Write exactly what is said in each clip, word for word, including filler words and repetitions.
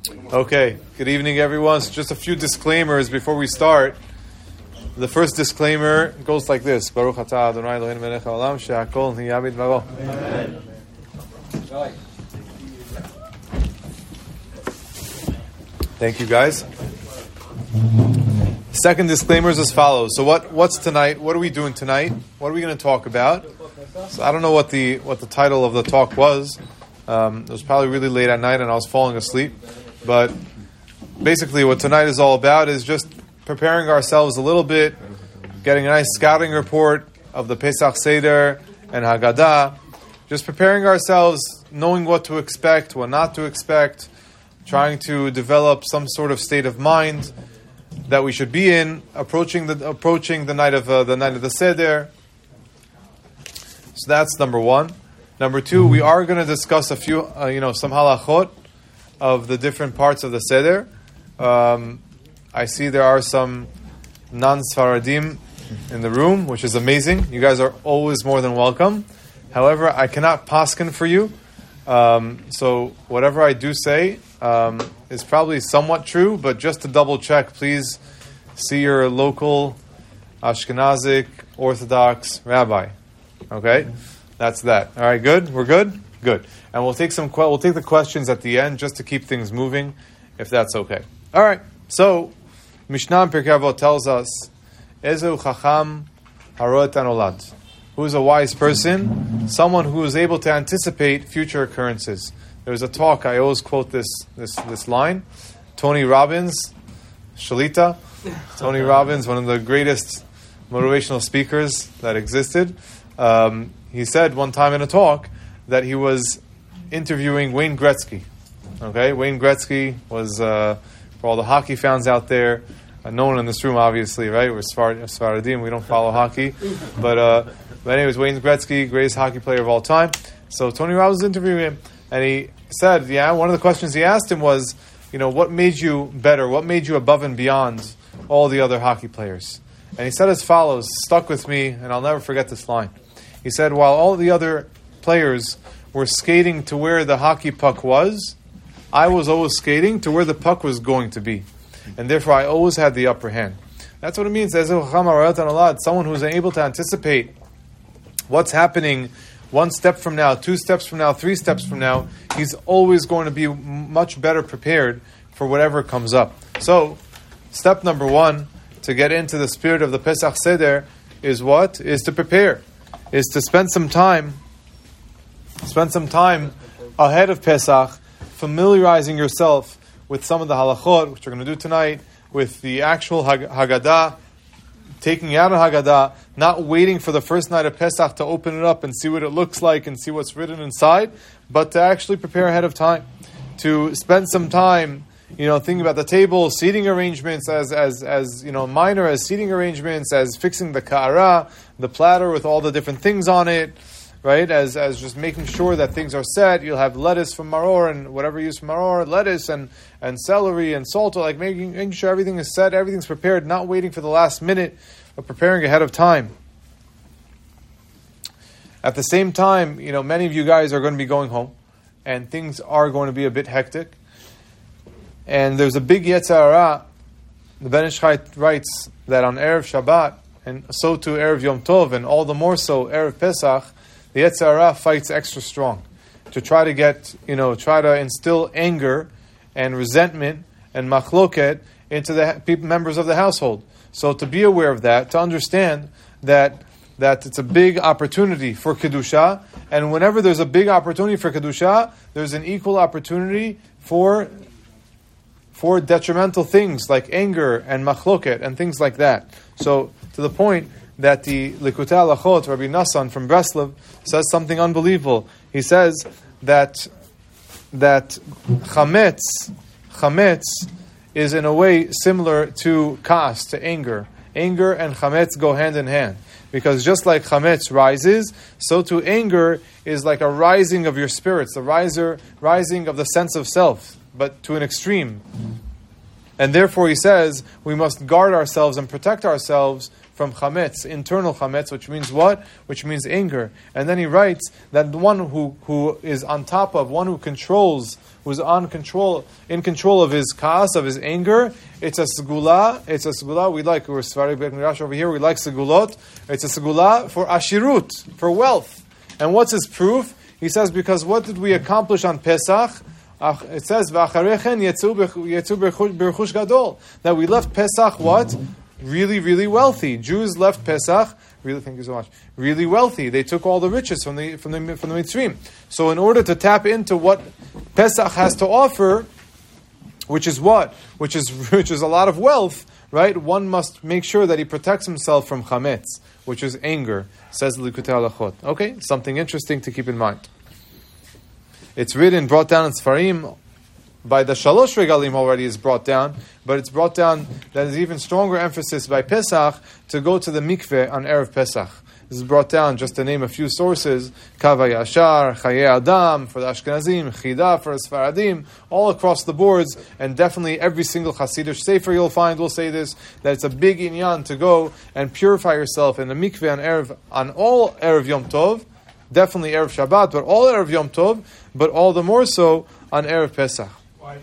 Okay, good evening everyone. So just a few disclaimers before we start. The first disclaimer goes like this. Baruch atah Adonai Eloheinu melech haolam she'akol nihya bidvaro. Amen. Thank you guys. Second disclaimer is as follows. So what, what's tonight? What are we doing tonight? What are we going to talk about? So I don't know what the what the title of the talk was. Um, it was probably really late at night and I was falling asleep. But basically what tonight is all about is just preparing ourselves a little bit, getting a nice scouting report of the Pesach Seder and Haggadah, just preparing ourselves, knowing what to expect, what not to expect, trying to develop some sort of state of mind that we should be in, approaching the approaching the night of uh, the night of the Seder. So that's number one. Number two, we are going to discuss a few, uh, you know, some halachot of the different parts of the Seder. Um, I see there are some non-Sfaradim in the room, which is amazing. You guys are always more than welcome. However, I cannot paskin for you. Um, so whatever I do say um, is probably somewhat true, but just to double check, please see your local Ashkenazic Orthodox rabbi. Okay? That's that. All right, good? We're good? Good. And we'll take some. Que- we'll take the questions at the end just to keep things moving, if that's okay. All right. So, Mishnah Pirkei Avot tells us, "Ezu chacham haroeh et hanolad." Who is a wise person? Someone who is able to anticipate future occurrences. There was a talk. I always quote this this this line. Tony Robbins, Shalita. Tony Robbins, one of the greatest motivational speakers that existed. Um, he said one time in a talk that he was interviewing Wayne Gretzky. Okay, Wayne Gretzky was, uh, for all the hockey fans out there, uh, no one in this room, obviously, right? We're Sfaradim, we don't follow hockey. But, uh, but anyways, Wayne Gretzky, greatest hockey player of all time. So Tony Robbins was interviewing him, and he said, yeah, one of the questions he asked him was, you know, what made you better? What made you above and beyond all the other hockey players? And he said as follows, stuck with me, and I'll never forget this line. He said, while all the other players were skating to where the hockey puck was, I was always skating to where the puck was going to be. And therefore, I always had the upper hand. That's what it means. Someone who's able to anticipate what's happening one step from now, two steps from now, three steps from now, he's always going to be much better prepared for whatever comes up. So, step number one to get into the spirit of the Pesach Seder is what? Is to prepare. Is to spend some time Spend some time ahead of Pesach, familiarizing yourself with some of the halachot, which we're going to do tonight, with the actual Hag- Haggadah, taking out a Haggadah, not waiting for the first night of Pesach to open it up and see what it looks like and see what's written inside, but to actually prepare ahead of time, to spend some time, you know, thinking about the table, seating arrangements as, as, as you know, minor as seating arrangements, as fixing the ka'ara, the platter with all the different things on it, right, as as just making sure that things are set. You'll have lettuce from maror and whatever you use from maror, lettuce and, and celery and salt, like making, making sure everything is set, everything's prepared, not waiting for the last minute, but preparing ahead of time. At the same time, you know, many of you guys are going to be going home, and things are going to be a bit hectic. And there's a big Yetzer Hara. The Ben Ish Chai writes that on Erev Shabbat, and so too Erev Yom Tov, and all the more so Erev Pesach, the Yetzer Hara fights extra strong to try to get, you know, try to instill anger and resentment and machloket into the people, members of the household. So to be aware of that, to understand that that it's a big opportunity for Kedusha, and whenever there's a big opportunity for Kedusha, there's an equal opportunity for for detrimental things like anger and machloket and things like that. So to the point that the Likutei Halachot, Rabbi Nassan from Breslov, says something unbelievable. He says that that chametz, chametz is in a way similar to kas, to anger. Anger and chametz go hand in hand. Because just like chametz rises, so too anger is like a rising of your spirits, the riser, rising of the sense of self, but to an extreme. And therefore he says, we must guard ourselves and protect ourselves from chametz, internal chametz, which means what? Which means anger. And then he writes that the one who, who is on top of, one who controls who's on control, in control of his kaas, of his anger. It's a segula. It's a segula. We like, we're Sfari Beit Midrash over here. We like segulot. It's a segula for ashirut, for wealth. And what's his proof? He says, because what did we accomplish on Pesach? It says, "V'acharechen yetzu b'rechush gadol." That we left Pesach what? Really, really wealthy. Jews left Pesach. Really, thank you so much. Really wealthy. They took all the riches from the from the from the Mitzrayim. So, in order to tap into what Pesach has to offer, which is what, which is which is a lot of wealth, right? One must make sure that he protects himself from chametz, which is anger. Says Likutei Halachot. Okay, something interesting to keep in mind. It's written, brought down in Sfarim, by the Shalosh Regalim already is brought down, but it's brought down, that is even stronger emphasis by Pesach, to go to the mikveh on Erev Pesach. This is brought down, just to name a few sources, Kavah Yashar, Chaye Adam, for the Ashkenazim, Chida for the Sfaradim, all across the boards, and definitely every single Hasidic Sefer you'll find will say this, that it's a big inyan to go and purify yourself in the mikveh on Erev, on all Erev Yom Tov, definitely Erev Shabbat, but all Erev Yom Tov, but all the more so on Erev Pesach. Why?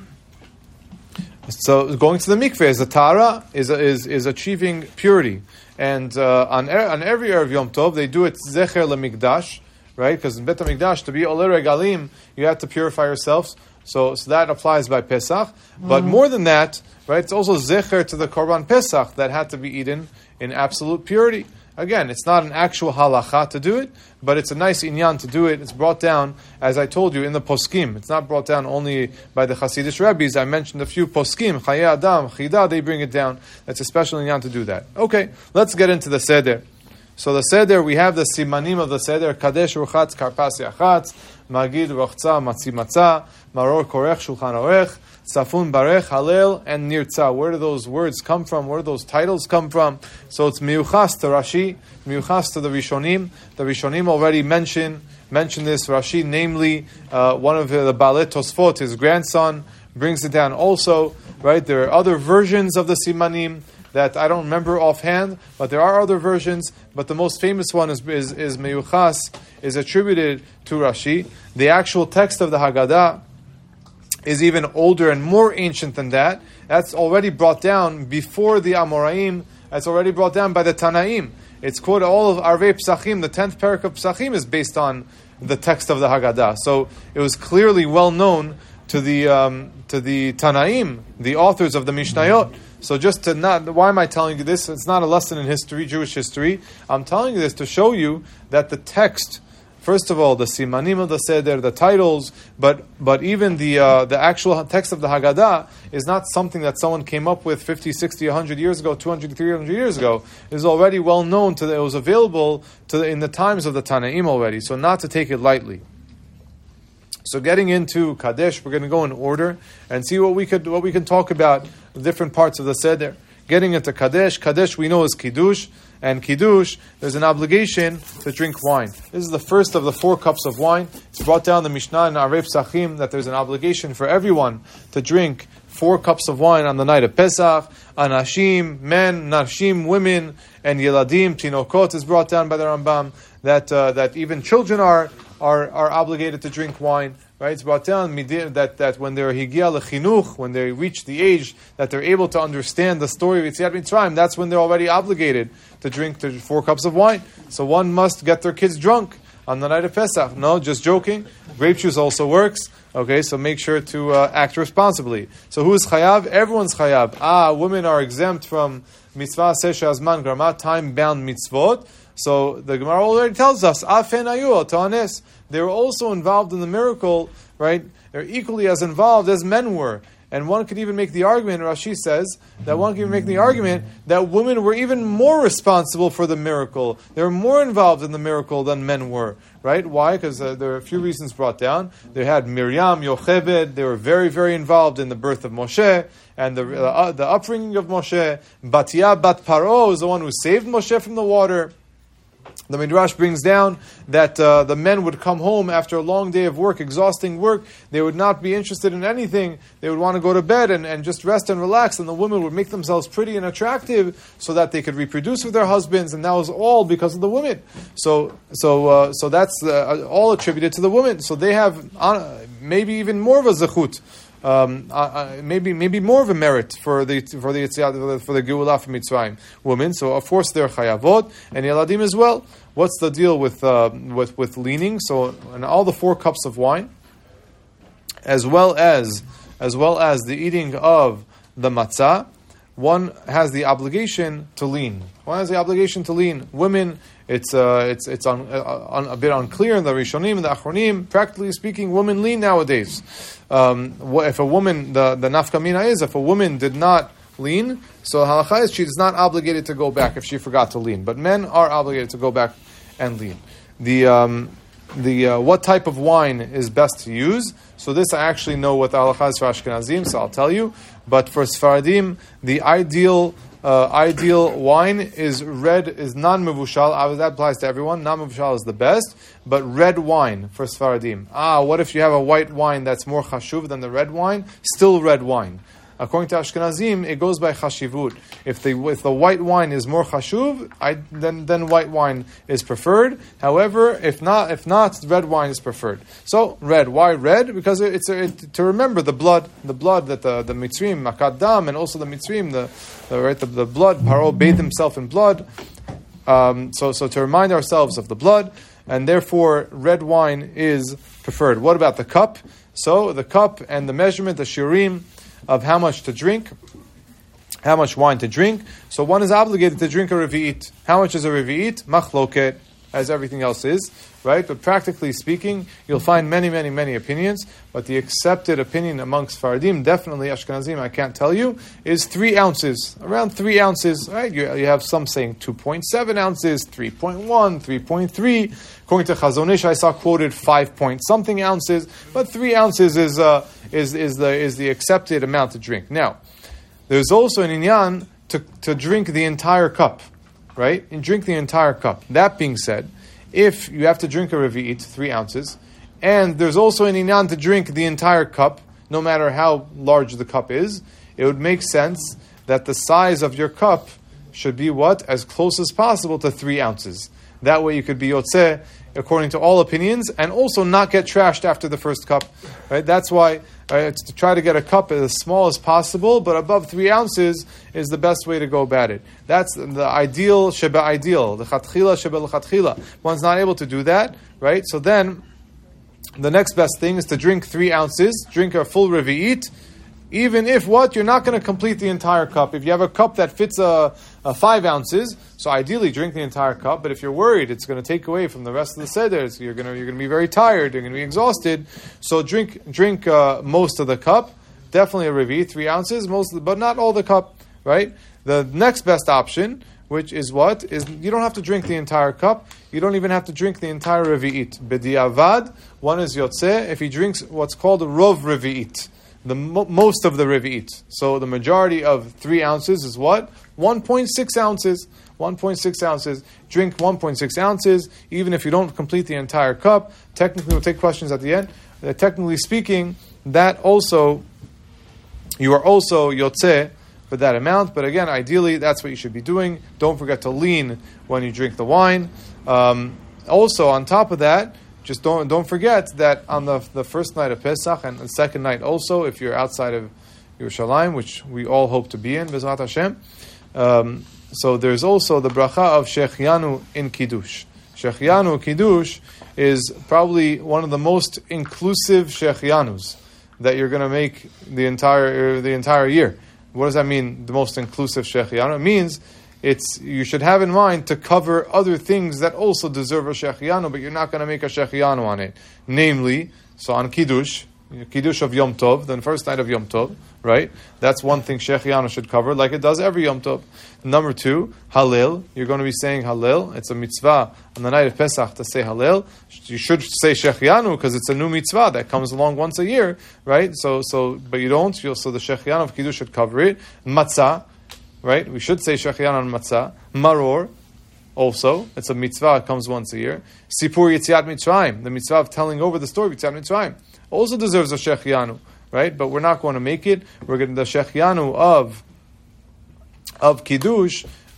So going to the mikveh is a tara, is is is achieving purity, and uh, on er, on every Erev Yom Tov they do it zecher lemikdash, right? Because in Bet HaMikdash to be oleh regalim you have to purify yourselves. So so that applies by Pesach, but mm-hmm. more than that, right? It's also zecher to the Korban Pesach that had to be eaten in absolute purity. Again, it's not an actual halacha to do it, but it's a nice inyan to do it. It's brought down, as I told you, in the poskim. It's not brought down only by the Hasidic rabbis. I mentioned a few poskim, Chaye Adam, Chida, they bring it down. That's a special inyan to do that. Okay, let's get into the seder. So the seder, we have the simanim of the seder, Kadesh Ruchatz, Karpas Yachatz, Magid Rochza, Matzi Matzah, Maror Korech, Shulchan Orech, Safun Barech, Halel, and Nirtza. Where do those words come from? Where do those titles come from? So it's Miyuchas to Rashi, Miyuchas to the Rishonim. The Rishonim already mentioned mentioned this. Rashi, namely, uh, one of the, the Baalei Tosfot, his grandson, brings it down also. Right? There are other versions of the Simanim that I don't remember offhand, but there are other versions. But the most famous one is is, is Miyuchas, is attributed to Rashi. The actual text of the Haggadah is even older and more ancient than that. That's already brought down before the Amoraim. That's already brought down by the Tanaim. It's quoted, all of Arvei Psachim, the tenth parak of Psachim is based on the text of the Haggadah. So it was clearly well known to the um, to the Tanaim, the authors of the Mishnayot. So just to not, why am I telling you this? It's not a lesson in history, Jewish history. I'm telling you this to show you that the text, first of all, the simanim of the seder, the titles, but but even the uh, the actual text of the Haggadah is not something that someone came up with fifty, sixty, one hundred years ago, two hundred, three hundred years ago. It is already well known to the, it was available to the, in the times of the Tanaim already. So not to take it lightly. So getting into Kadesh, we're going to go in order and see what we could what we can talk about the different parts of the seder. Getting into Kadesh, Kadesh we know is Kiddush, and Kiddush, there's an obligation to drink wine. This is the first of the four cups of wine. It's brought down in the Mishnah in Arvei Psachim that there's an obligation for everyone to drink four cups of wine on the night of Pesach. Anashim, men, Nashim, women, and Yeladim, Tinokot is brought down by the Rambam, that uh, that even children are, are, are obligated to drink wine. Right, it's brought down that, that when they're higia lechinuch, when they reach the age that they're able to understand the story of Yetziat Mitzrayim, that's when they're already obligated to drink the four cups of wine. So one must get their kids drunk on the night of Pesach. No, just joking. Grape juice also works. Okay, so make sure to uh, act responsibly. So who is chayav? Everyone's chayav. Ah, women are exempt from mitzvah sesha azman grama, time-bound mitzvot. So the Gemara already tells us, Afen ayu ta'anes. They were also involved in the miracle, right? They're equally as involved as men were. And one could even make the argument, Rashi says, that one could even make the argument that women were even more responsible for the miracle. They were more involved in the miracle than men were, right? Why? Because uh, there are a few reasons brought down. They had Miriam, Yocheved, they were very, very involved in the birth of Moshe, and the, uh, the upbringing of Moshe. Batia Bat Paro is the one who saved Moshe from the water. The Midrash brings down that uh, the men would come home after a long day of work, exhausting work. They would not be interested in anything. They would want to go to bed and, and just rest and relax. And the women would make themselves pretty and attractive so that they could reproduce with their husbands. And that was all because of the women. So so uh, so that's uh, all attributed to the women. So they have, uh, maybe even more of a zechut, um, uh, uh, maybe maybe more of a merit for the for the Yetziat, for the Geulah from Mitzrayim women. So of course they're chayavot and Yeladim as well. What's the deal with uh, with with leaning? So in all the four cups of wine, as well as as well as the eating of the matzah, one has the obligation to lean. One has the obligation to lean. Women, it's uh, it's it's un, uh, un, a bit unclear in the Rishonim and the Achronim. Practically speaking, women lean nowadays. Um, if a woman, the the nafkamina is, if a woman did not lean, so halacha is she is not obligated to go back if she forgot to lean. But men are obligated to go back and lean. The um, the uh, what type of wine is best to use? So this I actually know what the halacha is for Ashkenazim, so I'll tell you. But for Sfaradim, the ideal uh, ideal wine is red, is non-mevushal. That applies to everyone. Non-mevushal is the best, but red wine for Sfaradim. Ah, what if you have a white wine that's more chashuv than the red wine? Still red wine. According to Ashkenazim, it goes by chashivut. If the if the white wine is more chashuv, I, then then white wine is preferred. However, if not if not, red wine is preferred. So red. Why red? Because it's a, it, to remember the blood, the blood that the the Mitzrim makat dam, and also the Mitzrim, the, the right the, the blood. Paro bathed himself in blood. Um, so so to remind ourselves of the blood, and therefore red wine is preferred. What about the cup? So the cup and the measurement, the shirim, of how much to drink, how much wine to drink. So one is obligated to drink a revi'it. How much is a revi'it? Machloket, as everything else is, right? But practically speaking, you'll find many, many, many opinions. But the accepted opinion amongst Faradim, definitely Ashkenazim, I can't tell you, is three ounces, around three ounces, right? You, you have some saying two point seven ounces, three point one, three point three. According to Chazon Ish, I saw quoted five point something ounces, but three ounces is uh, is is the is the accepted amount to drink. Now, there's also an inyan to to drink the entire cup, right? And drink the entire cup. That being said, if you have to drink a revi'it, three ounces, and there's also an inyan to drink the entire cup, no matter how large the cup is, it would make sense that the size of your cup should be what? As close as possible to three ounces. That way you could be yotzeh according to all opinions, and also not get trashed after the first cup. Right? That's why right, it's to try to get a cup as small as possible, but above three ounces is the best way to go about it. That's the ideal sheba ideal, the chatchila sheba l'chatchila. One's not able to do that, right? So then, the next best thing is to drink three ounces, drink a full revi'it, even if what? You're not going to complete the entire cup. If you have a cup that fits a, a five ounces, so ideally drink the entire cup, but if you're worried it's going to take away from the rest of the seder, so you're going to you're going to be very tired, you're going to be exhausted, so drink drink uh, most of the cup, definitely a revi, three ounces, most of the, but not all the cup, right? The next best option, which is what? Is you don't have to drink the entire cup, you don't even have to drink the entire revi'it. B'di'avad, one is yotzeh, if he drinks what's called a rov revi'it, the mo- most of the revi'it. So the majority of three ounces is what? one point six ounces. one point six ounces. Drink one point six ounces, even if you don't complete the entire cup. Technically, we'll take questions at the end. Uh, technically speaking, that also, you are also yotzeh for that amount. But again, ideally, that's what you should be doing. Don't forget to lean when you drink the wine. Um, also, on top of that, just don't don't forget that on the the first night of Pesach and the second night also, if you're outside of Yerushalayim, which we all hope to be in, B'ezrat Hashem. Um, so there's also the bracha of Shechianu in Kiddush. Shechianu Kiddush is probably one of the most inclusive Shechianus that you're going to make the entire the entire year. What does that mean? The most inclusive Shechianu? It means it's you should have in mind to cover other things that also deserve a Shechianu, but you're not going to make a Shechianu on it. Namely, so on Kiddush, Kiddush of Yom Tov, the first night of Yom Tov, right? That's one thing Shechianu should cover, like it does every Yom Tov. Number two, Hallel. You're going to be saying Hallel. It's a mitzvah on the night of Pesach to say Hallel. You should say Shechianu because it's a new mitzvah that comes along once a year, right? So, so, but you don't. So the Shechianu of Kiddush should cover it. Matzah. Right? We should say Shechianu on Matzah. Maror, also. It's a mitzvah, it comes once a year. Sipur Yetziat Mitzrayim, the mitzvah of telling over the story of Yetziat Mitzrayim, also deserves a Shechianu, right? But we're not going to make it. We're getting the Shechianu of, of Kiddush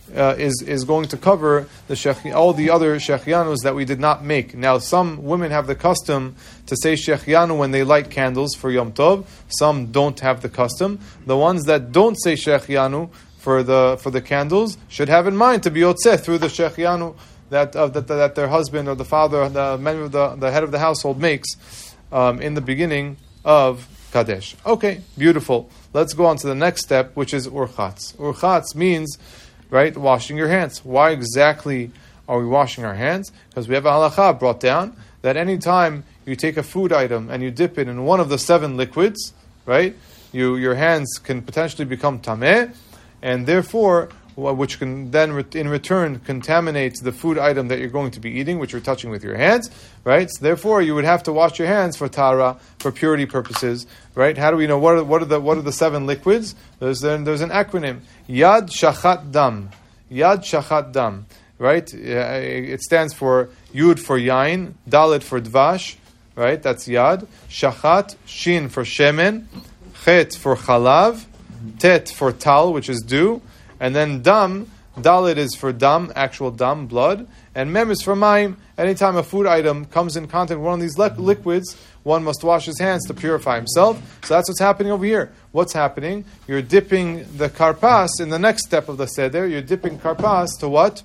uh, is is going to cover the shech, all the other shechianus that we did not make. Now, some women have the custom to say shechianu when they light candles for Yom Tov. Some don't have the custom. The ones that don't say shechianu for the for the candles should have in mind to be yotzeh through the shechianu that, uh, that that their husband or the father, the member of the, the head of the household makes um, in the beginning of Kadesh. Okay, beautiful. Let's go on to the next step, which is urchatz. Urchatz means, right, washing your hands. Why exactly are we washing our hands? Because we have a halakha brought down that any time you take a food item and you dip it in one of the seven liquids, right, you your hands can potentially become tameh, and therefore, which can then in return contaminate the food item that you're going to be eating, which you're touching with your hands, right? So therefore, you would have to wash your hands for tara, for purity purposes, right? How do we know what are, what are the what are the seven liquids? There's there's an acronym: Yad Shachat Dam, Yad Shachat Dam, right? It stands for Yud for yain, Dalet for dvash, right? That's Yad. Shachat, Shin for shemen, Chet for chalav, Tet for tal, which is dew. And then dam, dalit is for dam, actual dam, blood, and mem is for mayim. Anytime a food item comes in contact with one of these li- liquids, one must wash his hands to purify himself. So that's what's happening over here. What's happening? You're dipping the karpas in the next step of the seder. You're dipping karpas to what?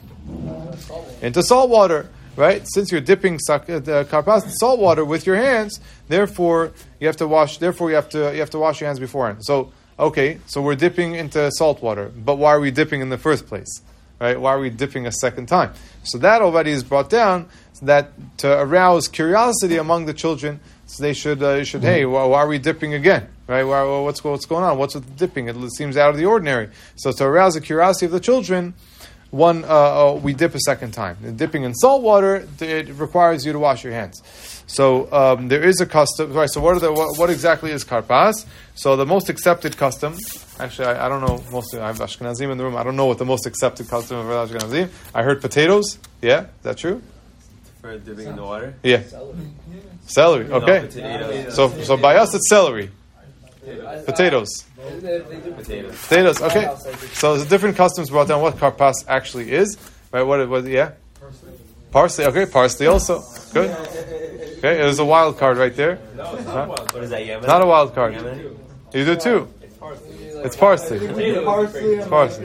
Into salt water, right? Since you're dipping sak- the karpas in salt water with your hands, therefore you have to wash. Therefore you have to you have to wash your hands beforehand. So. Okay, so we're dipping into salt water, but why are we dipping in the first place? Right? Why are we dipping a second time? So that already is brought down, so that to arouse curiosity among the children, so they should, uh, should hey, why, why are we dipping again? Right? Why, what's, what's going on? What's with the dipping? It seems out of the ordinary. So to arouse the curiosity of the children, one, uh, uh, we dip a second time. And dipping in salt water, it requires you to wash your hands. So um, there is a custom. Right. So what are the what, what exactly is karpas? So the most accepted custom. Actually, I, I don't know. Mostly, I have Ashkenazim in the room. I don't know what the most accepted custom of Ashkenazim. I heard potatoes. Yeah, is that true? For dipping in the water. Yeah. Celery. Celery. Okay. No, so so by us it's celery. Potatoes. Potatoes. Potatoes. Okay. So there's different customs brought down what karpas actually is. Right. What? What? Yeah. Parsley. Okay. Parsley also. Good. Okay, it was a wild card right there. No, it's not huh? wild. What is that, Yemen? Not a wild card. Yemen? You do too. It's parsley. It's parsley. It's parsley.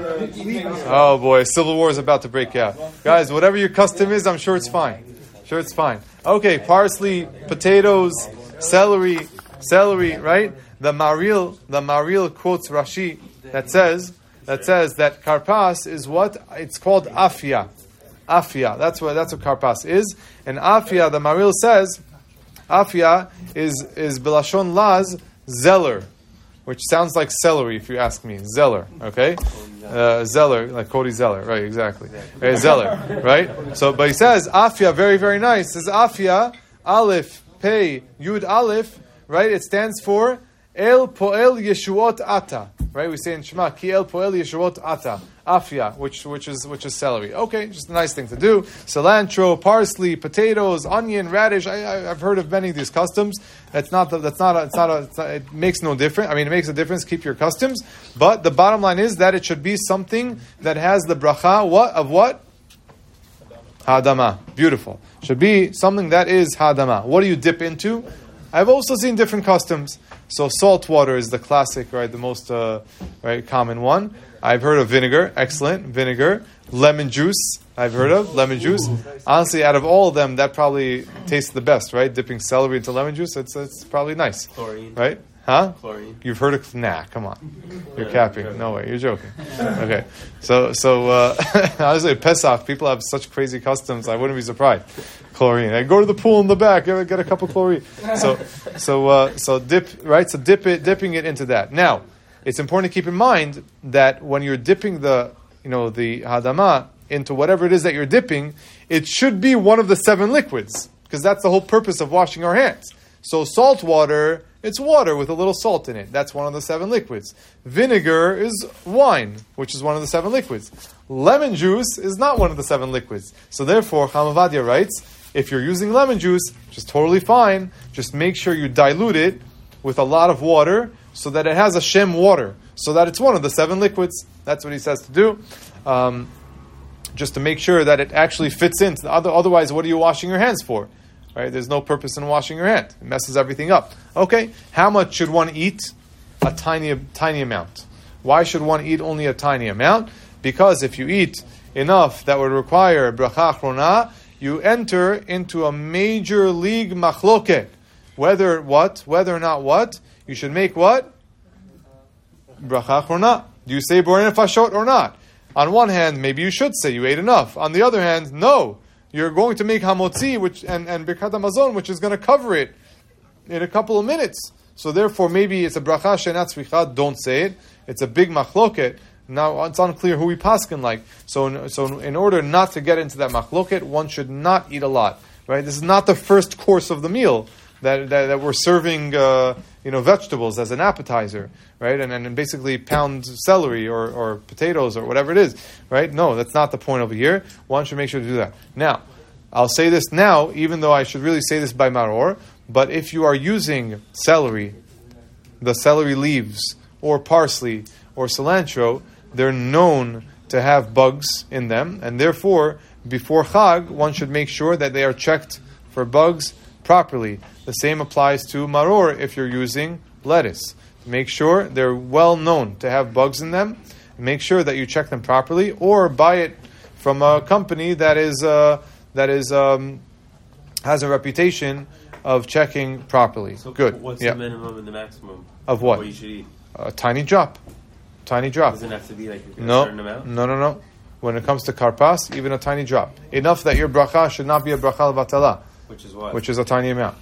Oh boy, civil war is about to break out. Guys, whatever your custom is, I'm sure it's fine. Sure it's fine. Okay, parsley, potatoes, celery, celery, right? The Maril, the Maril quotes Rashi that says that says that karpas is what? It's called afia. Afia. That's what that's what karpas is. And afia, the Maril says, afia is is belashon laz zeller, which sounds like celery if you ask me. Zeller, okay? Uh, zeller, like Cody Zeller, right? Exactly. Okay, zeller, right? So, but he says afia, very very nice. It says afia, aleph, pei, yud aleph, right? It stands for El Poel Yeshuot Ata, right? We say in Shema, Ki El Poel Yeshuot Ata, afia, which which is which is celery. Okay, just a nice thing to do. Cilantro, parsley, potatoes, onion, radish. I, I, I've heard of many of these customs. That's not the, that's not a, it's not a, it's not, it makes no difference. I mean, it makes a difference. Keep your customs, but the bottom line is that it should be something that has the bracha what of what hadama. Beautiful. Should be something that is hadama. What do you dip into? I've also seen different customs. So salt water is the classic, right? The most uh, right common one. I've heard of vinegar, excellent vinegar. Lemon juice, I've heard of lemon juice. Honestly, out of all of them, that probably tastes the best, right? Dipping celery into lemon juice, it's it's probably nice, chlorine, right? Huh? Chlorine. You've heard of? Nah, come on. You're capping. No way. You're joking. Okay. So so uh, honestly, at Pesach, people have such crazy customs. I wouldn't be surprised. Chlorine. I go to the pool in the back. Get a cup of chlorine. So so uh, so dip right. So dip it, dipping it into that. Now, it's important to keep in mind that when you're dipping the you know the hadama into whatever it is that you're dipping, it should be one of the seven liquids because that's the whole purpose of washing our hands. So salt water. It's water with a little salt in it. That's one of the seven liquids. Vinegar is wine, which is one of the seven liquids. Lemon juice is not one of the seven liquids. So therefore, Chamavadia writes, if you're using lemon juice, which is totally fine, just make sure you dilute it with a lot of water so that it has a shem water. so that it's one of the seven liquids. That's what he says to do. Um, just to make sure that it actually fits in. Otherwise, what are you washing your hands for? Right? There's no purpose in washing your hand. It messes everything up. Okay, how much should one eat? A tiny, tiny amount. Why should one eat only a tiny amount? Because if you eat enough that would require bracha achrona, you enter into a major league machloket. Whether what? Whether or not what? You should make what? Bracha achrona. Do you say borei nefashot or not? On one hand, maybe you should say you ate enough. On the other hand, no. You're going to make hamotzi, which and, and birkat hamazon, which is going to cover it in a couple of minutes. So therefore, maybe it's a bracha she'ena tzricha, don't say it. It's a big machloket. Now, it's unclear who we paskin like. So, in, so in order not to get into that machloket, one should not eat a lot. Right? This is not the first course of the meal that that, that we're serving, uh, you know, vegetables as an appetizer, right? And and basically pound celery or, or potatoes or whatever it is, right? No, that's not the point over here. One should make sure to do that. Now, I'll say this now, even though I should really say this by maror. But if you are using celery, the celery leaves, or parsley, or cilantro, they're known to have bugs in them, and therefore, before Chag, one should make sure that they are checked for bugs properly. The same applies to maror if you're using lettuce. Make sure they're well known to have bugs in them. Make sure that you check them properly, or buy it from a company that is uh, that is um, has a reputation of checking properly. So good. What's yeah. the minimum and the maximum of what? What you should eat? A tiny drop. Tiny drop. Doesn't have to be like a no, certain amount? No, no, no. When it comes to karpas, even a tiny drop. Enough that your bracha should not be a bracha al-vatala. Which is what? Which is a tiny amount.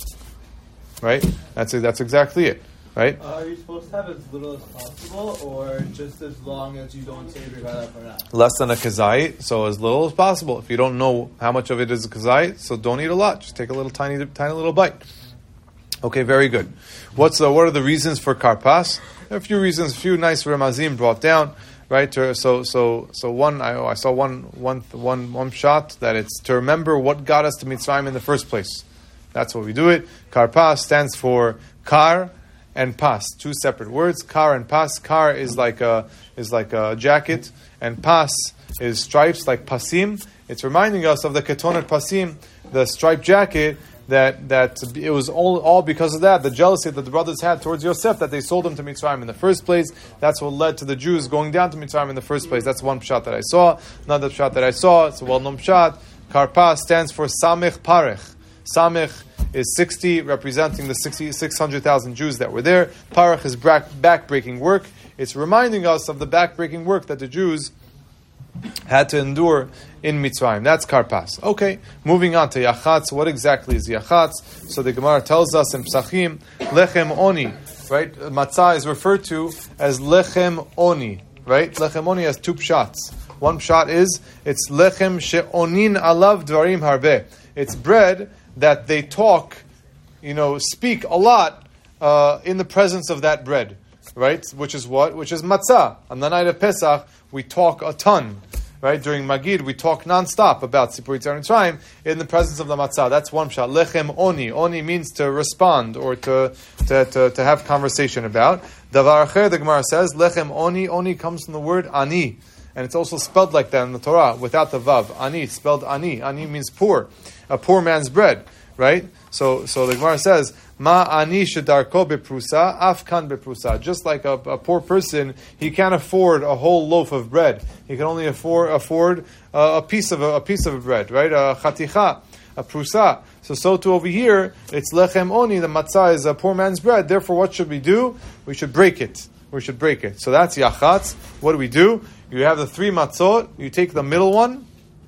Right? That's it. That's exactly it. Right? Uh, are you supposed to have as little as possible, or just as long as you don't say Birkat Achrona? Less than a kazait, so as little as possible. If you don't know how much of it is a kazait, so don't eat a lot. Just take a little tiny, tiny little bite. Okay, very good. What's the, what are the reasons for karpas? There are a few reasons. A few nice remazim brought down. Right. So so so one. I, I saw one one one one shot that it's to remember what got us to Mitzrayim in the first place. That's what we do it. Karpas stands for kar and pas, two separate words. Kar and pas. Kar is like a is like a jacket, and pas is stripes like pasim. It's reminding us of the ketonet pasim, the striped jacket. That that it was all all because of that, the jealousy that the brothers had towards Yosef, that they sold him to Mitzrayim in the first place. That's what led to the Jews going down to Mitzrayim in the first place. That's one pshat that I saw. Another pshat that I saw, it's a well-known pshat. Karpa stands for Samech Parech. Samech is sixty, representing the sixty, six hundred thousand Jews that were there. Parech is back-breaking work. It's reminding us of the back-breaking work that the Jews had to endure in Mitzrayim. That's karpas. Okay, moving on to yachatz. What exactly is yachatz? So the Gemara tells us in Psachim, lechem oni, right? Matzah is referred to as lechem oni, right? Lechem oni has two pshats. One pshat is, it's lechem she'onin alav dvarim harbe. It's bread that they talk, you know, speak a lot uh, in the presence of that bread, right? Which is what? Which is matzah. On the night of Pesach, we talk a ton, right? During Magid, we talk non-stop about Sipur Yitzhak Mitzrayim in the presence of the matzah. That's one shot. Lechem oni. Oni means to respond or to, to, to, to have conversation about. Davar acher, the Gemara says, lechem oni. Oni comes from the word ani. And it's also spelled like that in the Torah, without the vav. Ani, it's spelled ani. Ani means poor. A poor man's bread, right? So, so the Gemara says, Ma ani shedarko beprusa, afkan beprusa. Just like a, a poor person, he can't afford a whole loaf of bread. He can only afford afford uh, a piece of a, a piece of bread, right? A chaticha, a prusa. So, so too over here, it's lechem oni. The matzah is a poor man's bread. Therefore, what should we do? We should break it. We should break it. So that's yachatz. What do we do? You have the three matzot. You take the middle one,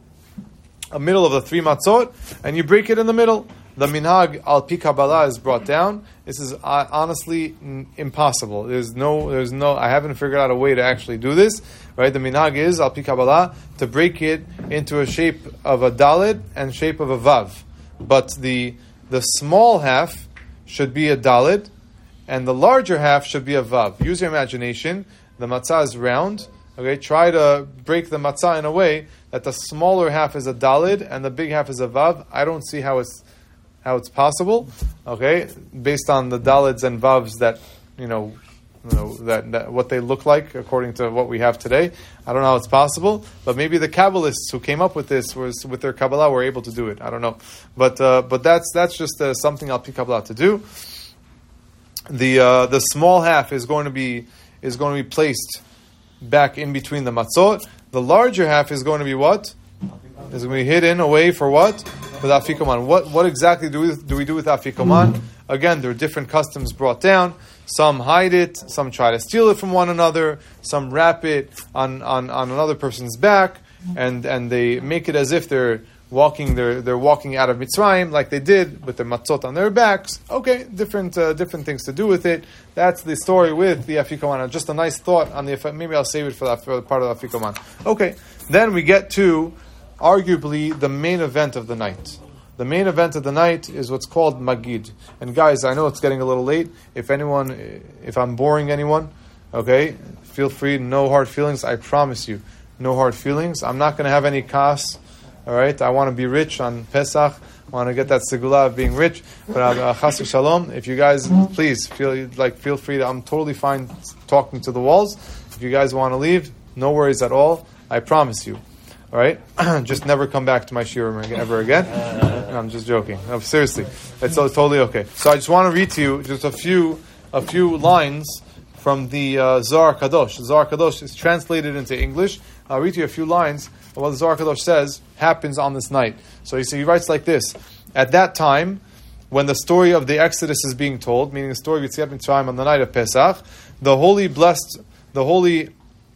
a middle of the three matzot, and you break it in the middle. The minhag al pi Kabbalah is brought down. This is uh, honestly n- impossible. There's no, there's no. I haven't figured out a way to actually do this. Right? The minhag is al pi Kabbalah to break it into a shape of a dalid and shape of a vav. But the the small half should be a dalid, and the larger half should be a vav. Use your imagination. The matzah is round. Okay, try to break the matzah in a way that the smaller half is a dalid and the big half is a vav. I don't see how it's how it's possible. Okay, based on the dalids and vavs that you know you know, that, that what they look like according to what we have today. I don't know how it's possible, but maybe the Kabbalists who came up with this was with their Kabbalah were able to do it. I don't know, but uh, but that's that's just uh, something Al Pi Kabbalah to do. The uh, the small half is going to be is going to be placed back in between the matzot. The larger half is going to be what? Is going to be hidden away for what? For the afikoman. What what exactly do we do we do with afikoman? Again, there are different customs brought down. Some hide it, some try to steal it from one another, some wrap it on, on, on another person's back, and, and they make it as if they're walking they're they're walking out of Mitzrayim like they did with the matzot on their backs. Okay, different uh, different things to do with it. That's the story with the afikoman. Just a nice thought on the maybe I'll save it for that for part of the afikoman. Okay, then we get to arguably the main event of the night. The main event of the night is what's called Magid. And guys, I know it's getting a little late. If anyone, if I'm boring anyone, okay, feel free. No hard feelings. I promise you, no hard feelings. I'm not going to have any kas. All right, I want to be rich on Pesach. I want to get that segula of being rich. But uh, chas v'shalom. If you guys, please feel like feel free to. I'm totally fine talking to the walls. If you guys want to leave, no worries at all. I promise you. All right, just never come back to my shiurim ever again. No, I'm just joking. No, seriously, it's totally okay. So I just want to read to you just a few a few lines from the uh, Zohar Kadosh. The Zohar Kadosh is translated into English. I'll read to you a few lines of what the Zohar Kadosh says happens on this night. So you see, he writes like this: at that time, when the story of the Exodus is being told, meaning the story of Yetziat Mitzrayim on the night of Pesach, the holy blessed, the holy,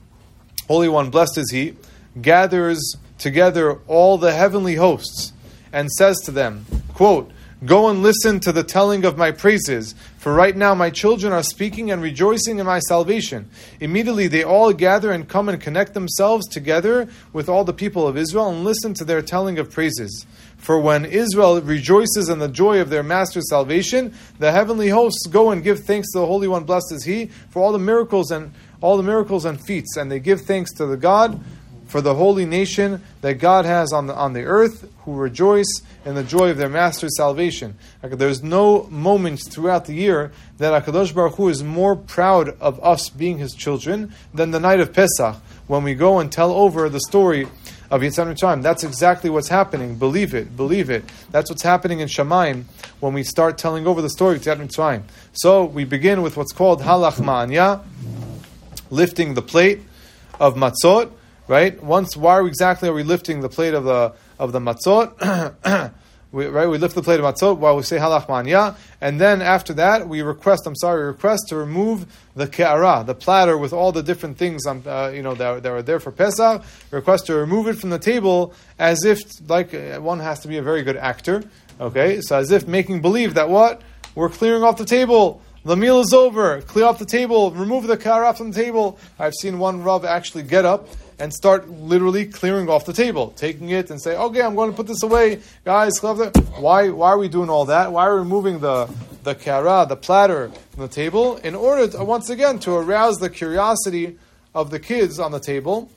holy one, blessed is He, gathers together all the heavenly hosts and says to them, quote, "Go and listen to the telling of my praises, for right now my children are speaking and rejoicing in my salvation." Immediately they all gather and come and connect themselves together with all the people of Israel and listen to their telling of praises. For when Israel rejoices in the joy of their master's salvation, the heavenly hosts go and give thanks to the Holy One, blessed is He, for all the miracles and all the miracles and feats, and they give thanks to the God for the holy nation that God has on the on the earth, who rejoice in the joy of their master's salvation. There's no moment throughout the year that HaKadosh Baruch Hu is more proud of us being His children than the night of Pesach, when we go and tell over the story of Yetziat Mitzrayim. That's exactly what's happening. Believe it, believe it. That's what's happening in Shamayim when we start telling over the story of Yetziat Mitzrayim. So we begin with what's called Halach Ma'anya, lifting the plate of matzot. Right? Once, why exactly are we lifting the plate of the of the matzot? we, right? We lift the plate of matzot while we say halach ma'anya, and then after that we request. I'm sorry, request to remove the ke'ara, the platter with all the different things, um, uh, you know, that, that are there for Pesach. Request to remove it from the table, as if like one has to be a very good actor. Okay, so as if making believe that what we're clearing off the table. The meal is over. Clear off the table. Remove the ke'ara from the table. I've seen one Rav actually get up and start literally clearing off the table, taking it and say, "Okay, I'm going to put this away, guys." Why? Why are we doing all that? Why are we removing the the ke'ara, the platter, from the table? In order, to, once again, to arouse the curiosity of the kids on the table,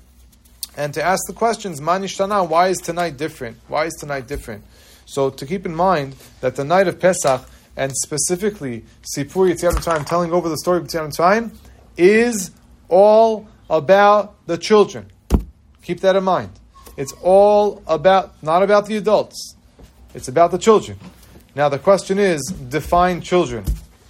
and to ask the questions, "Ma nishtana?" Why is tonight different? Why is tonight different? So to keep in mind that the night of Pesach, and specifically Sipur Yetziat Mitzrayim, telling over the story of Yetziat Mitzrayim, is all about the children. Keep that in mind. It's all about, not about the adults. It's about the children. Now the question is, define children.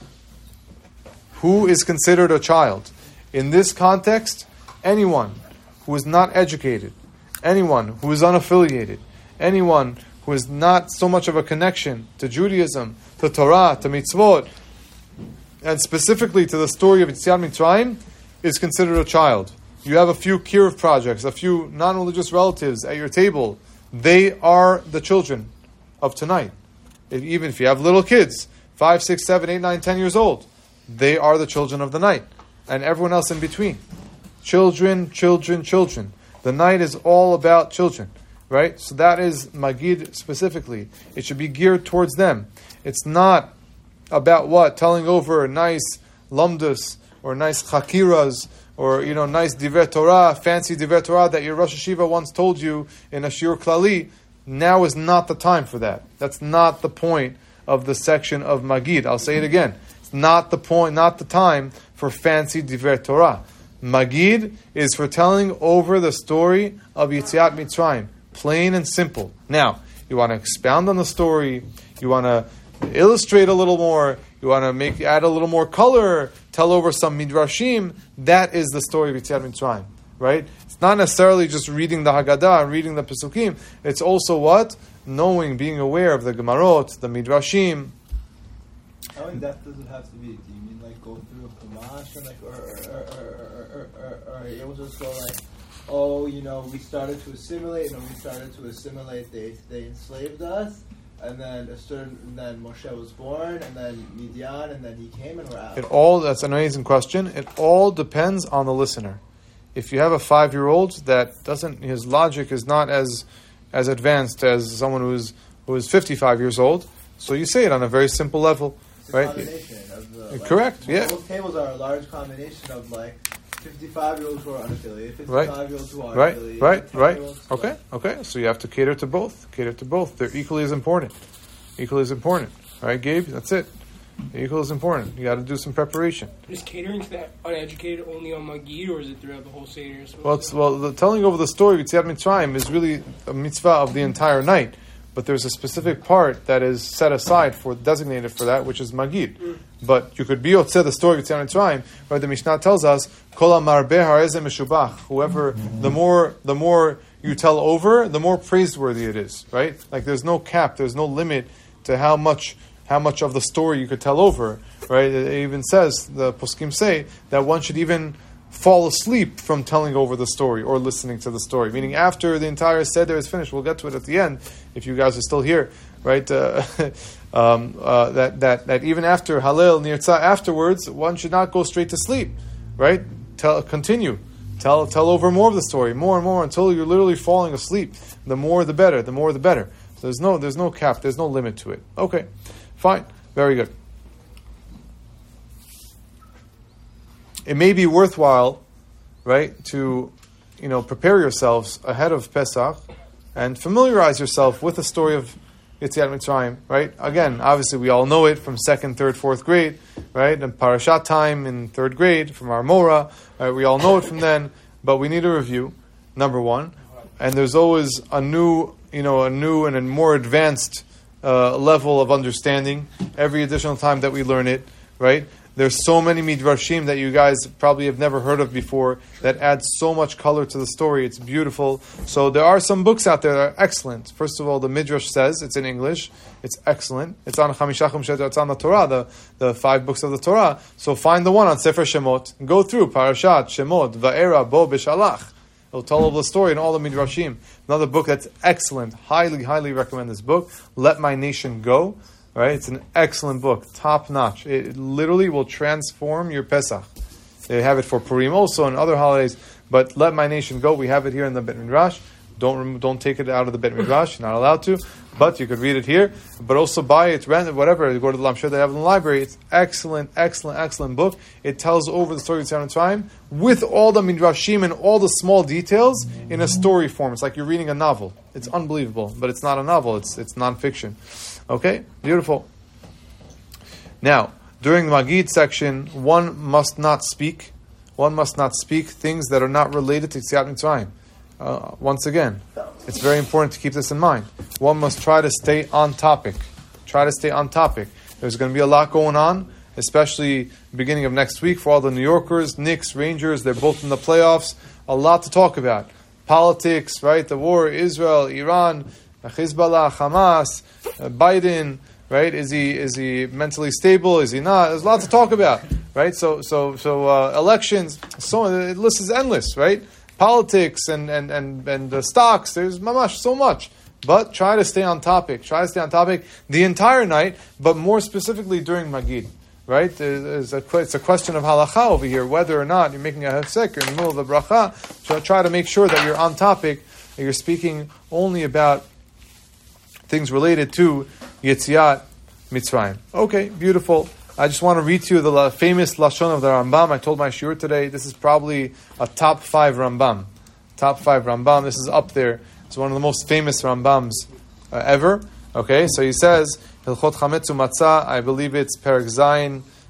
Who is considered a child? In this context, anyone who is not educated, anyone who is unaffiliated, anyone who is not so much of a connection to Judaism, to Torah, to mitzvot, and specifically to the story of Yetziat Mitzrayim, is considered a child. You have a few kiruv projects, a few non-religious relatives at your table. They are the children of tonight. If, even if you have little kids, five, six, seven, eight, nine, ten years old, they are the children of the night, and everyone else in between. Children, children, children. The night is all about children, right? So that is Magid specifically. It should be geared towards them. It's not about what? Telling over a nice lamdus, or nice chakiras, or you know, nice divrei Torah, fancy divrei Torah that your Rosh Hashiva once told you in a shiur klali. Now is not the time for that. That's not the point of the section of Magid. I'll say it again. It's It's not the point, not the time for fancy Divrei Torah. Magid is for telling over the story of Yetziat Mitzrayim, plain and simple. Now, you want to expound on the story, you want to illustrate a little more, you want to make add a little more color, tell over some midrashim. That is the story of Yetziat Mitzrayim, right? It's not necessarily just reading the Haggadah and reading the Pesukim. It's also what? Knowing, being aware of the Gemarot, the midrashim. How in depth does it have to be? Do you mean like go through a Chumash or like, or or or or or, or, or, or it will just go like, oh, you know, we started to assimilate, and when we started to assimilate, they they enslaved us, and then a certain, and then Moshe was born, and then Midian, and then he came, and we're out. It all that's an amazing question. It all depends on the listener. If you have a five-year-old that doesn't, his logic is not as as advanced as someone who's who is fifty-five years old, so you say it on a very simple level. It's a right? combination of the, like, Correct, yeah. Those tables are a large combination of like fifty-five-year-olds who are unaffiliated, Right. fifty-five-year-olds who are Right, affiliated, right, right. ten-year-olds, Okay, okay. So you have to cater to both. Cater to both. They're equally as important. Equally as important. All right, Gabe? That's it. Equal is important. You got to do some preparation. Is catering to that uneducated only on Magid, or is it throughout the whole Seder? Well, it's, well, the telling over the story of Yetziat Mitzrayim is really a mitzvah of the entire night. But there's a specific part that is set aside for designated for that, which is Magid. Mm. But you could be yotzeh the story of Yetziat Mitzrayim, right? The Mishnah tells us, Kol ha'marbeh harezeh meshubach. Whoever, the more, the more you tell over, the more praiseworthy it is, right? Like there's no cap, there's no limit to how much, how much of the story you could tell over, right? It even says, the poskim say, that one should even fall asleep from telling over the story or listening to the story. Meaning after the entire seder is finished, we'll get to it at the end, if you guys are still here, right? Uh, um, uh, that, that, that even after Hallel Nirtzah afterwards, one should not go straight to sleep, right? Tell, continue. Tell, tell over more of the story, more and more, until you're literally falling asleep. The more the better, the more the better. So there's no, there's no cap, there's no limit to it. Okay, fine, very good. It may be worthwhile, right, to, you know, prepare yourselves ahead of Pesach and familiarize yourself with the story of Yetziat Mitzrayim, right? Again, obviously we all know it from second, third, fourth grade, right? And Parashat time in third grade from our Mora, right? We all know it from then, but we need a review, number one. And there's always a new, you know, a new and a more advanced uh, level of understanding every additional time that we learn it, right? There's so many midrashim that you guys probably have never heard of before that add so much color to the story. It's beautiful. So there are some books out there that are excellent. First of all, the midrash says, it's in English, it's excellent. It's on Chamishachim Shetor, it's on the Torah, the, the five books of the Torah. So find the one on Sefer Shemot, go through Parashat, Shemot, Va'era, Bo, Beshalach. It'll tell all the story and all the midrashim. Another book that's excellent. Highly, highly recommend this book. Let My Nation Go. Right? It's an excellent book, top notch. It literally will transform your Pesach. They have it for Purim also and other holidays. But Let My Nation Go. We have it here in the Bet Midrash. Don't don't take it out of the Bet Midrash. You're not allowed to. But you could read it here. But also buy it, rent it, whatever. You go to the I'm sure they have it in the library. It's excellent, excellent, excellent book. It tells over the story of Yetziat Mitzrayim with all the midrashim and all the small details in a story form. It's like you're reading a novel. It's unbelievable. But it's not a novel. It's it's nonfiction. Okay? Beautiful. Now, during the Magid section, one must not speak. One must not speak things that are not related to Yetziat Mitzrayim. Uh, once again, it's very important to keep this in mind. One must try to stay on topic. Try to stay on topic. There's going to be a lot going on, especially beginning of next week for all the New Yorkers, Knicks, Rangers. They're both in the playoffs. A lot to talk about. Politics, right? The war, Israel, Iran, Hezbollah, Hamas, uh, Biden, right? Is he is he mentally stable? Is he not? There's a lot to talk about, right? So so so uh, elections. So the list is endless, right? Politics and and and and uh, stocks. There's mamash so much, but try to stay on topic. Try to stay on topic the entire night, but more specifically during Magid, right? There's a, it's a question of halacha over here, whether or not you're making a hefsek in the middle of a bracha. So try to make sure that you're on topic. That you're speaking only about things related to Yetziat Mitzrayim. Okay, beautiful. I just want to read to you the famous Lashon of the Rambam. I told my shiur today, this is probably a top five Rambam. Top five Rambam. This is up there. It's one of the most famous Rambams uh, ever. Okay, so he says, Hilchot Chametz U'Matzah, I believe it's Perek Zayin,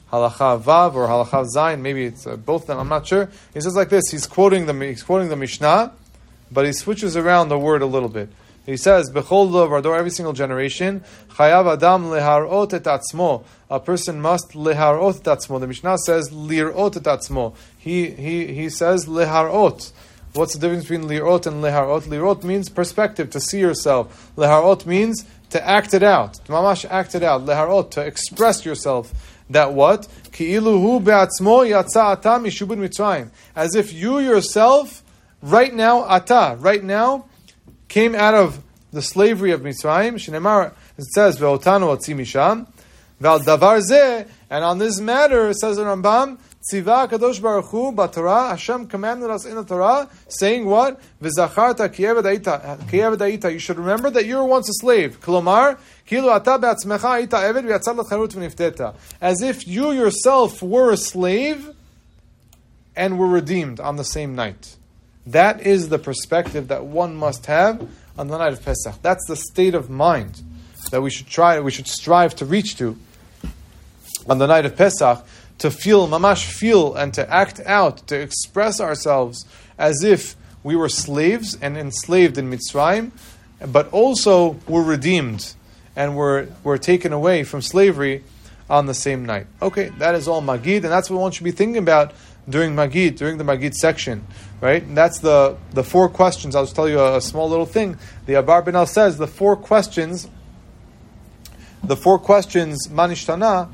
halacha vav or halacha zayin. Maybe it's uh, both of them. I'm not sure. He says like this. He's quoting the he's quoting the Mishnah, but he switches around the word a little bit. He says, "Bechol dor, every single generation, chayav adam leharot et atzmo. A person must leharot et atzmo." The Mishnah says lirot et atzmo. He he he says leharot. What's the difference between lirot and leharot? Lirot means perspective, to see yourself. Leharot means to act it out. To mamash act it out. Leharot, to express yourself. That what? Ki'ilu hu be'atzmo yatsa ata mishubud mitzrayim. As if you yourself, right now, ata, right now, came out of the slavery of Mitzrayim. Shneimar, it says, ve'otanu otzi misham. Ve'al davar zeh, and on this matter, it says the Rambam, Tziva Kadosh Baruch Hu b'Torah, Hashem commanded us in the Torah, saying what? V'zacharta ki eved hayita, ki eved hayita. You should remember that you were once a slave. Kolomar, kilu ata be'atzmecha hayita eved v'yatzat l'charut v'nifteta. As if you yourself were a slave and were redeemed on the same night. That is the perspective that one must have on the night of Pesach. That's the state of mind that we should try, we should strive to reach to on the night of Pesach, to feel, mamash feel, and to act out, to express ourselves as if we were slaves and enslaved in Mitzrayim, but also were redeemed and were, were taken away from slavery on the same night. Okay, that is all Magid, and that's what one should be thinking about during Magid, during the Magid section, right? And that's the, the four questions. I'll just tell you a, a small little thing. The Abar Benal says the four questions, the four questions, Manishtana,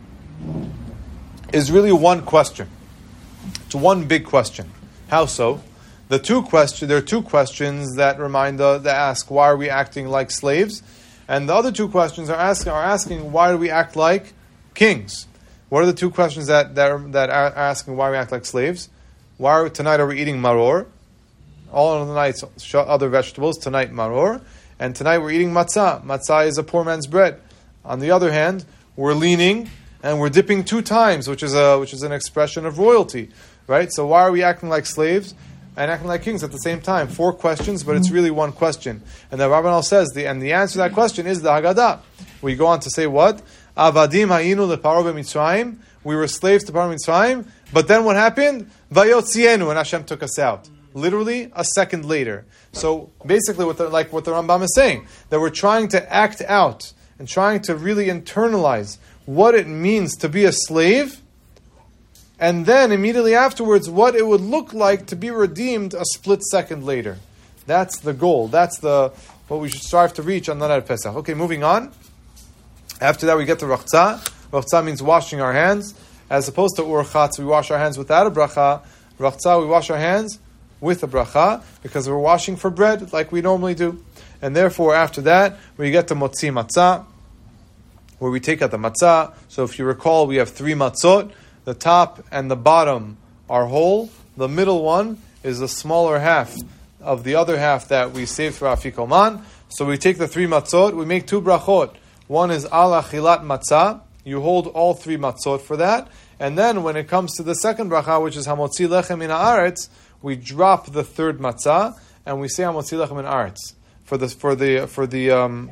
is really one question. It's one big question. How so? The two question, there are two questions that remind the, that ask, why are we acting like slaves? And the other two questions are asking, are asking, why do we act like kings? What are the two questions that, that, are, that are asking why we act like slaves? Why are, tonight are we eating maror? All of the nights, other vegetables. Tonight, maror. And tonight we're eating matzah. Matzah is a poor man's bread. On the other hand, we're leaning and we're dipping two times, which is a which is an expression of royalty, right? So why are we acting like slaves and acting like kings at the same time? Four questions, but it's really one question. And the Rabbanal says, the and the answer to that question is the Haggadah. We go on to say what? Avadim ha'inu leparo b'Mitzrayim. We were slaves to Paro Mitzrayim, but then what happened? Vayotzienu, and Hashem took us out. Literally a second later. So basically, what the, like what the Rambam is saying, that we're trying to act out and trying to really internalize what it means to be a slave, and then immediately afterwards, what it would look like to be redeemed a split second later. That's the goal. That's the what we should strive to reach on the night of Pesach. Okay, moving on. After that, we get to Rachtzah. Rachtzah means washing our hands. As opposed to Urchatz, we wash our hands without a bracha. Rachtzah, we wash our hands with a bracha, because we're washing for bread like we normally do. And therefore, after that, we get to Motzi Matzah, where we take out the matzah. So if you recall, we have three matzot. The top and the bottom are whole. The middle one is the smaller half of the other half that we save for afikoman. So we take the three matzot, we make two brachot. One is al achilat matzah. You hold all three matzot for that. And then when it comes to the second bracha, which is hamotzi lechem min haaretz, we drop the third matzah and we say hamotzi lechem min haaretz. For the, for the, for the, um,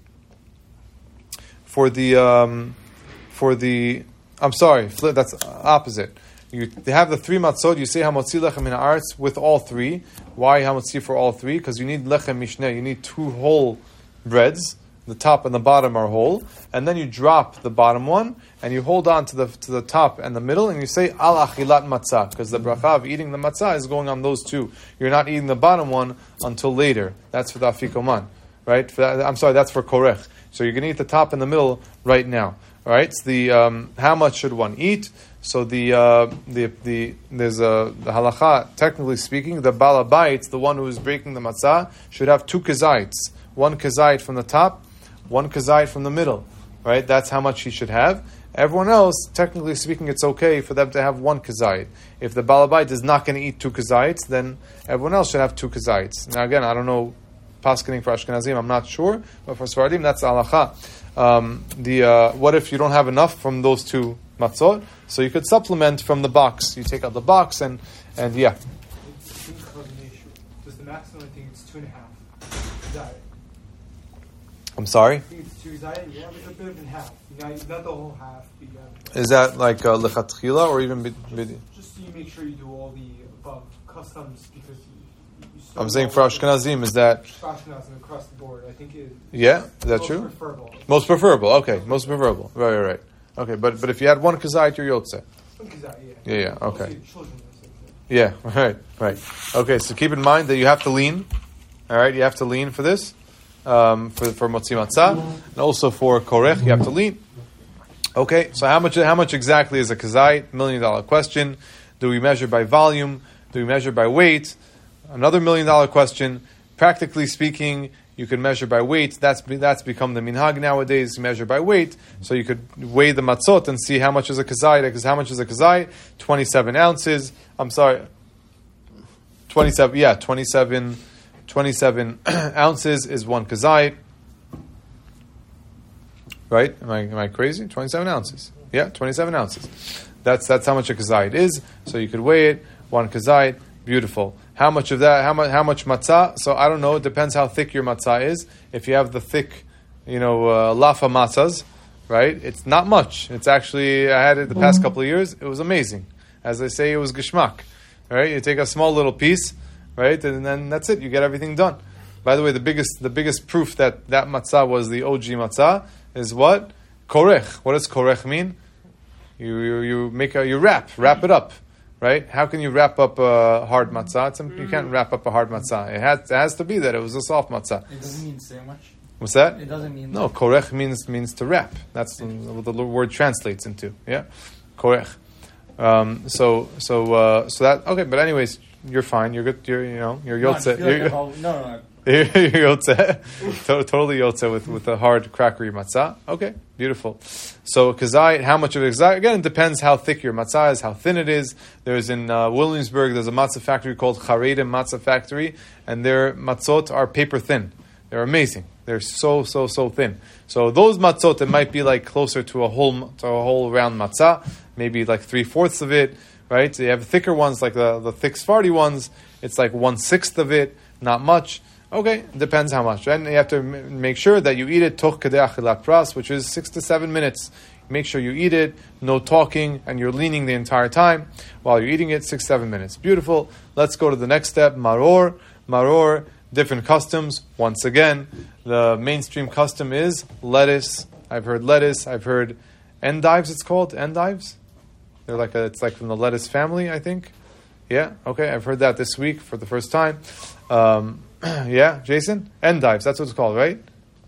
For the, um, for the, I'm sorry, that's opposite. You have the three matzot, you say hamotzi lechem min haaretz with all three. Why hamotzi for all three? Because you need lechem mishneh, you need two whole breads. The top and the bottom are whole. And then you drop the bottom one, and you hold on to the to the top and the middle, and you say al achilat matzah, because the bracha of eating the matzah is going on those two. You're not eating the bottom one until later. That's for the afikoman, right? For that, I'm sorry, that's for korech. So you're going to eat the top and the middle right now. All right. So the um, how much should one eat? So the uh, the the there's a the halacha. Technically speaking, the balabait, the one who is breaking the matzah, should have two kazaites. One kazait from the top, one kazait from the middle. Right. That's how much he should have. Everyone else, technically speaking, it's okay for them to have one kazait. If the balabait is not going to eat two kazaites, then everyone else should have two kazaites. Now again, I don't know. Paskening for Ashkenazim, I'm not sure, but for Sfaradim, that's halacha. Um, the uh, what if you don't have enough from those two matzot? So you could supplement from the box. You take out the box and and yeah. Does the maximum? I think it's two and a half. I'm sorry. I think it's two kazayit. You have it a bit in half. You got, not the whole half. But you have, Is that like uh, lechatchila or even? Bid, bid, just so you make sure you do all the above customs because you, you I'm saying for Ashkenazim is that Ashkenazim across the board. I think it. yeah, is that most true? Preferable. Most preferable. Okay, most preferable. Right, right, right. Okay, but but if you had one kazayit, you're yotze. One kazayit, Yeah, yeah. yeah. Okay. Mostly children, I think. Yeah, right, right. Okay, so keep in mind that you have to lean. All right, you have to lean for this, um, for for motzi matzah, and also for korech, you have to lean. Okay, so how much how much exactly is a kazayit? Million dollar question. Do we measure by volume? Do we measure by weight? Another million dollar question. Practically speaking, you can measure by weight. That's that's become the minhag nowadays. Measure by weight, so you could weigh the matzot and see how much is a kazayit. Because how much is a kazayit? Twenty-seven ounces. I'm sorry, twenty-seven. Yeah, twenty-seven. Twenty-seven ounces is one kazayit. Right? Am I am I crazy? Twenty-seven ounces. Yeah, twenty-seven ounces. That's that's how much a kazayit is. So you could weigh it. One kazayit. Beautiful. How much of that? How much? How much matzah? So I don't know. It depends how thick your matzah is. If you have the thick, you know, uh, lafa matzahs, right? It's not much. It's actually I had it the past couple of years. It was amazing. As I say, it was geschmack. Right? You take a small little piece, right, and then that's it. You get everything done. By the way, the biggest the biggest proof that that matzah was the O G matzah is what? Korech. What does korech mean? You you, you make a you wrap wrap it up. Right? How can you wrap up a hard matzah? It's, you can't wrap up a hard matzah. It has, it has to be that it was a soft matzah. It doesn't mean sandwich. What's that? It doesn't mean no. Korech means means to wrap. That's what the word translates into. Yeah, korech. Um, so so uh, so that okay. But anyways, you're fine. You're good. You're you know you're No, I yotze. feel like You're, I've al- no, no, no. you're yotze. To- totally yotze with with a hard crackery matzah. Okay, beautiful. So kazayit, how much of it? Again, it depends how thick your matzah is, how thin it is. There's in uh, Williamsburg, there's a matzah factory called Charedim Matzah Factory, and their matzot are paper thin. They're amazing. They're so so so thin. So those matzot, it might be like closer to a whole to a whole round matzah, maybe like three fourths of it. Right? So you have thicker ones, like the the thick Sephardi ones. It's like one sixth of it, not much. Okay, depends how much. And you have to m- make sure that you eat it toch kadei achilat pras, which is six to seven minutes. Make sure you eat it, no talking, and you're leaning the entire time while you're eating it, six, seven minutes. Beautiful. Let's go to the next step, maror. Maror, different customs. Once again, the mainstream custom is lettuce. I've heard lettuce. I've heard endives, it's called, endives. They're like a, it's like from the lettuce family, I think. Yeah, okay, I've heard that this week for the first time. Um, yeah, Jason? Endives, that's what it's called, right?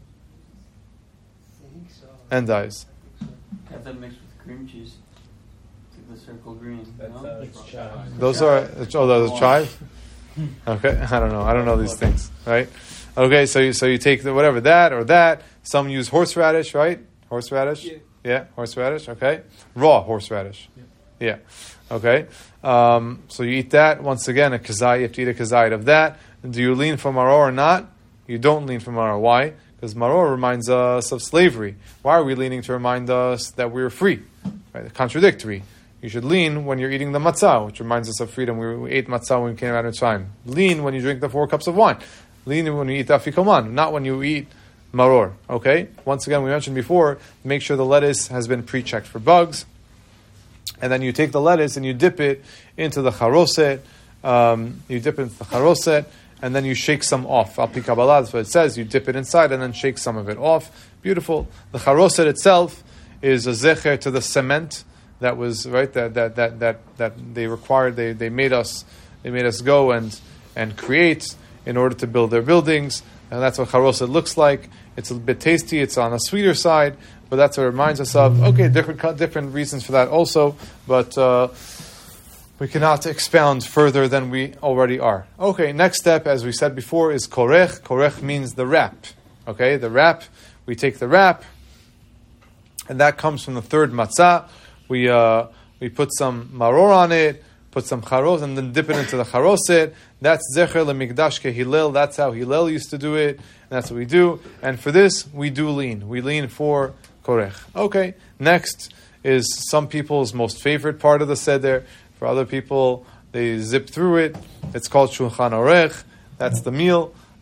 I think so. Endives. Have that mixed with cream cheese. It's like the circle green. That's, no? uh, It's chives. Those are, oh, those are chives? Okay, I don't know. I don't know these things, right? Okay, so you, so you take the, whatever, that or that. Some use horseradish, right? Horseradish? Yeah. Yeah, horseradish, okay. Raw horseradish. Yeah. yeah. Okay. Um, so you eat that. Once again, a kazayit, you have to eat a kazayit of that. Do you lean from maror or not? You don't lean from maror. Why? Because maror reminds us of slavery. Why are we leaning to remind us that we're free? Right? Contradictory. You should lean when you're eating the matzah, which reminds us of freedom. We, we ate matzah when we came out of time. Lean when you drink the four cups of wine. Lean when you eat afikoman, not when you eat maror. Okay? Once again, we mentioned before, make sure the lettuce has been pre-checked for bugs. And then you take the lettuce and you dip it into the charoset. Um, you dip it into the charoset, and then you shake some off. Al pi Kabbalah, that's what it says. You dip it inside and then shake some of it off. Beautiful. The charoset itself is a zecher to the cement that was right that that that that, that they required. They they made us they made us go and and create in order to build their buildings. And that's what charoset looks like. It's a bit tasty. It's on a sweeter side, but that's what it reminds us of. Okay, different different reasons for that also, but uh, we cannot expound further than we already are. Okay, next step, as we said before, is korech. Korech means the wrap. Okay, the wrap. We take the wrap, and that comes from the third matzah. We uh, we put some maror on it, put some charos, and then dip it into the charoset. That's zecher lemikdash ke Hillel. That's how Hillel used to do it. And that's what we do. And for this, we do lean. We lean for korech. Okay. Next is some people's most favorite part of the seder. For other people, they zip through it. It's called shulchan orech. That's the meal.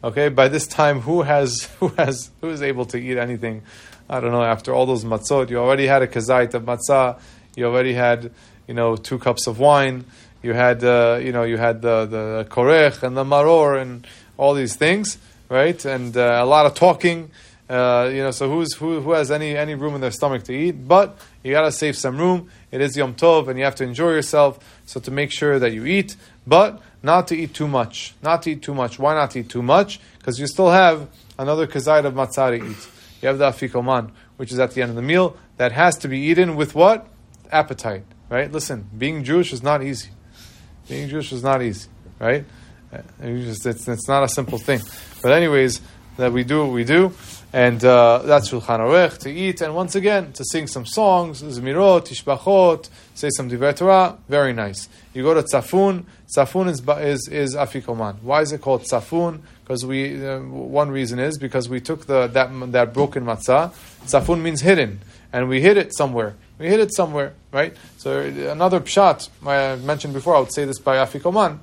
Okay, by this time, who has who has who is able to eat anything? I don't know. After all those matzot, you already had a kazait of matzah. You already had, you know, two cups of wine. You had, uh, you know, you had the the korech and the maror and all these things, right? And uh, a lot of talking. Uh, you know, so who's who who has any any room in their stomach to eat? But you gotta save some room. It is Yom Tov, and you have to enjoy yourself. So to make sure that you eat, but not to eat too much. Not to eat too much. Why not to eat too much? Because you still have another kazayit of matzah to eat. You have the afikoman, which is at the end of the meal. That has to be eaten with what? Appetite, right? Listen, being Jewish is not easy. Being Jewish is not easy, right? It's, it's, it's not a simple thing. But anyways, that we do what we do. And uh, that's Shulchan Aruch, to eat, and once again, to sing some songs, Zmirot, Tishbachot, say some Divrei Torah, very nice. You go to Tzafun, Tzafun is is, is Afikoman. Why is it called Tzafun? Because we, uh, one reason is because we took the that that broken matzah, Tzafun means hidden, and we hid it somewhere. We hid it somewhere, right? So another pshat, I mentioned before, I would say this by Afikoman,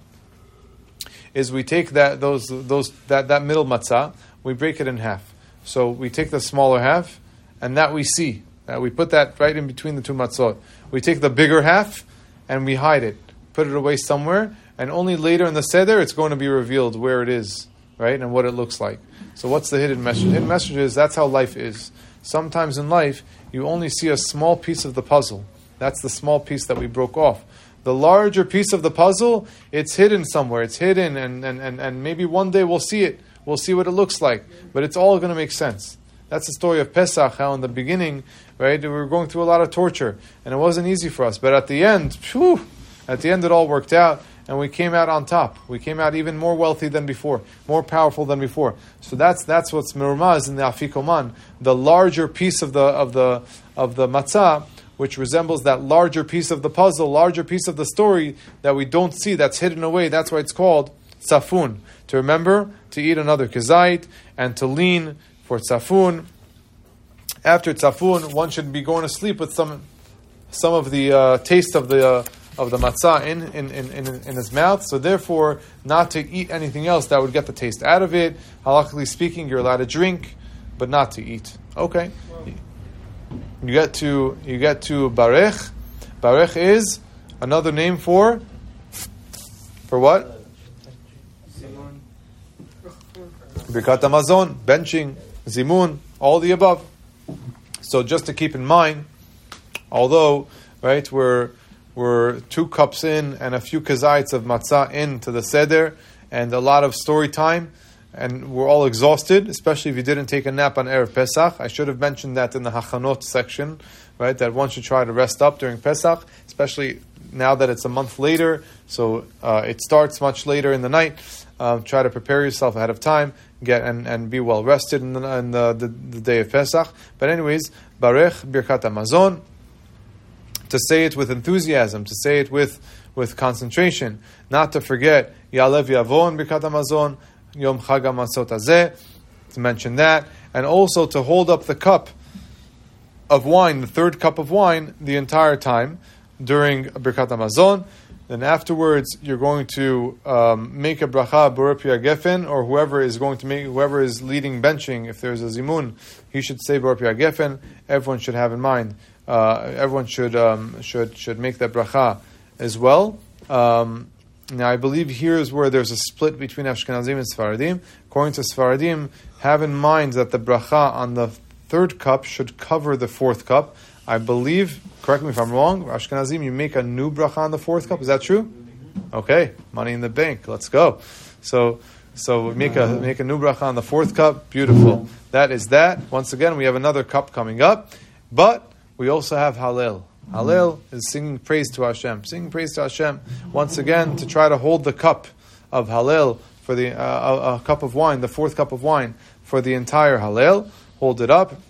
is we take that those those that, that middle matzah, we break it in half. So we take the smaller half, and that we see. Uh, we put that right in between the two matzot. We take the bigger half, and we hide it, put it away somewhere, and only later in the seder it's going to be revealed where it is, right, and what it looks like. So what's the hidden message? The hidden message is that's how life is. Sometimes in life, you only see a small piece of the puzzle. That's the small piece that we broke off. The larger piece of the puzzle, it's hidden somewhere. It's hidden, and, and, and, and maybe one day we'll see it. We'll see what it looks like, but it's all going to make sense. That's the story of Pesach, how in the beginning, right, we were going through a lot of torture, and it wasn't easy for us. But at the end, whew, at the end it all worked out, and we came out on top. We came out even more wealthy than before, more powerful than before. So that's that's what's merumaz in the afikoman, the larger piece of the of the of the matzah, which resembles that larger piece of the puzzle, larger piece of the story that we don't see, that's hidden away. That's why it's called tzafun. To remember to eat another kazait and to lean for tzafun. After tzafun, one should be going to sleep with some some of the uh, taste of the uh, of the matzah in in, in in in his mouth. So therefore, not to eat anything else that would get the taste out of it. Halachically speaking, you're allowed to drink, but not to eat. Okay. You get to you get to barech. Barech is another name for for what? Birkat Hamazon, benching, zimun, all the above. So just to keep in mind, although, right, we're we're two cups in and a few kazaits of matzah in to the seder and a lot of story time, and we're all exhausted, especially if you didn't take a nap on Erev Pesach. I should have mentioned that in the Hachanot section, right, that one should try to rest up during Pesach, especially now that it's a month later, so uh, it starts much later in the night. Um, try to prepare yourself ahead of time, get and, and be well rested in, the, in the, the, the day of Pesach. But anyways, Barech Birkat Hamazon, to say it with enthusiasm, to say it with, with concentration, not to forget Ya'alev Yavon Birkat Hamazon, Yom Chag HaMatzot Hazeh, to mention that, and also to hold up the cup of wine, the third cup of wine, the entire time during Birkat Hamazon. Then afterwards, you're going to um, make a bracha Borei Pri HaGefen, or whoever is going to make, whoever is leading benching, if there's a zimun, he should say Borei Pri HaGefen. Everyone should have in mind. Uh, everyone should um, should should make that bracha as well. Um, now, I believe here is where there's a split between Ashkenazim and Sfaradim. According to Sfaradim, have in mind that the bracha on the third cup should cover the fourth cup. I believe, correct me if I'm wrong, Ashkenazim, you make a new bracha on the fourth cup. Is that true? Okay, money in the bank. Let's go. So, so make a make a new bracha on the fourth cup. Beautiful. That is that. Once again, we have another cup coming up, but we also have Hallel. Hallel is singing praise to Hashem. Singing praise to Hashem. Once again, to try to hold the cup of Hallel for the uh, a, a cup of wine, the fourth cup of wine for the entire Hallel. Hold it up.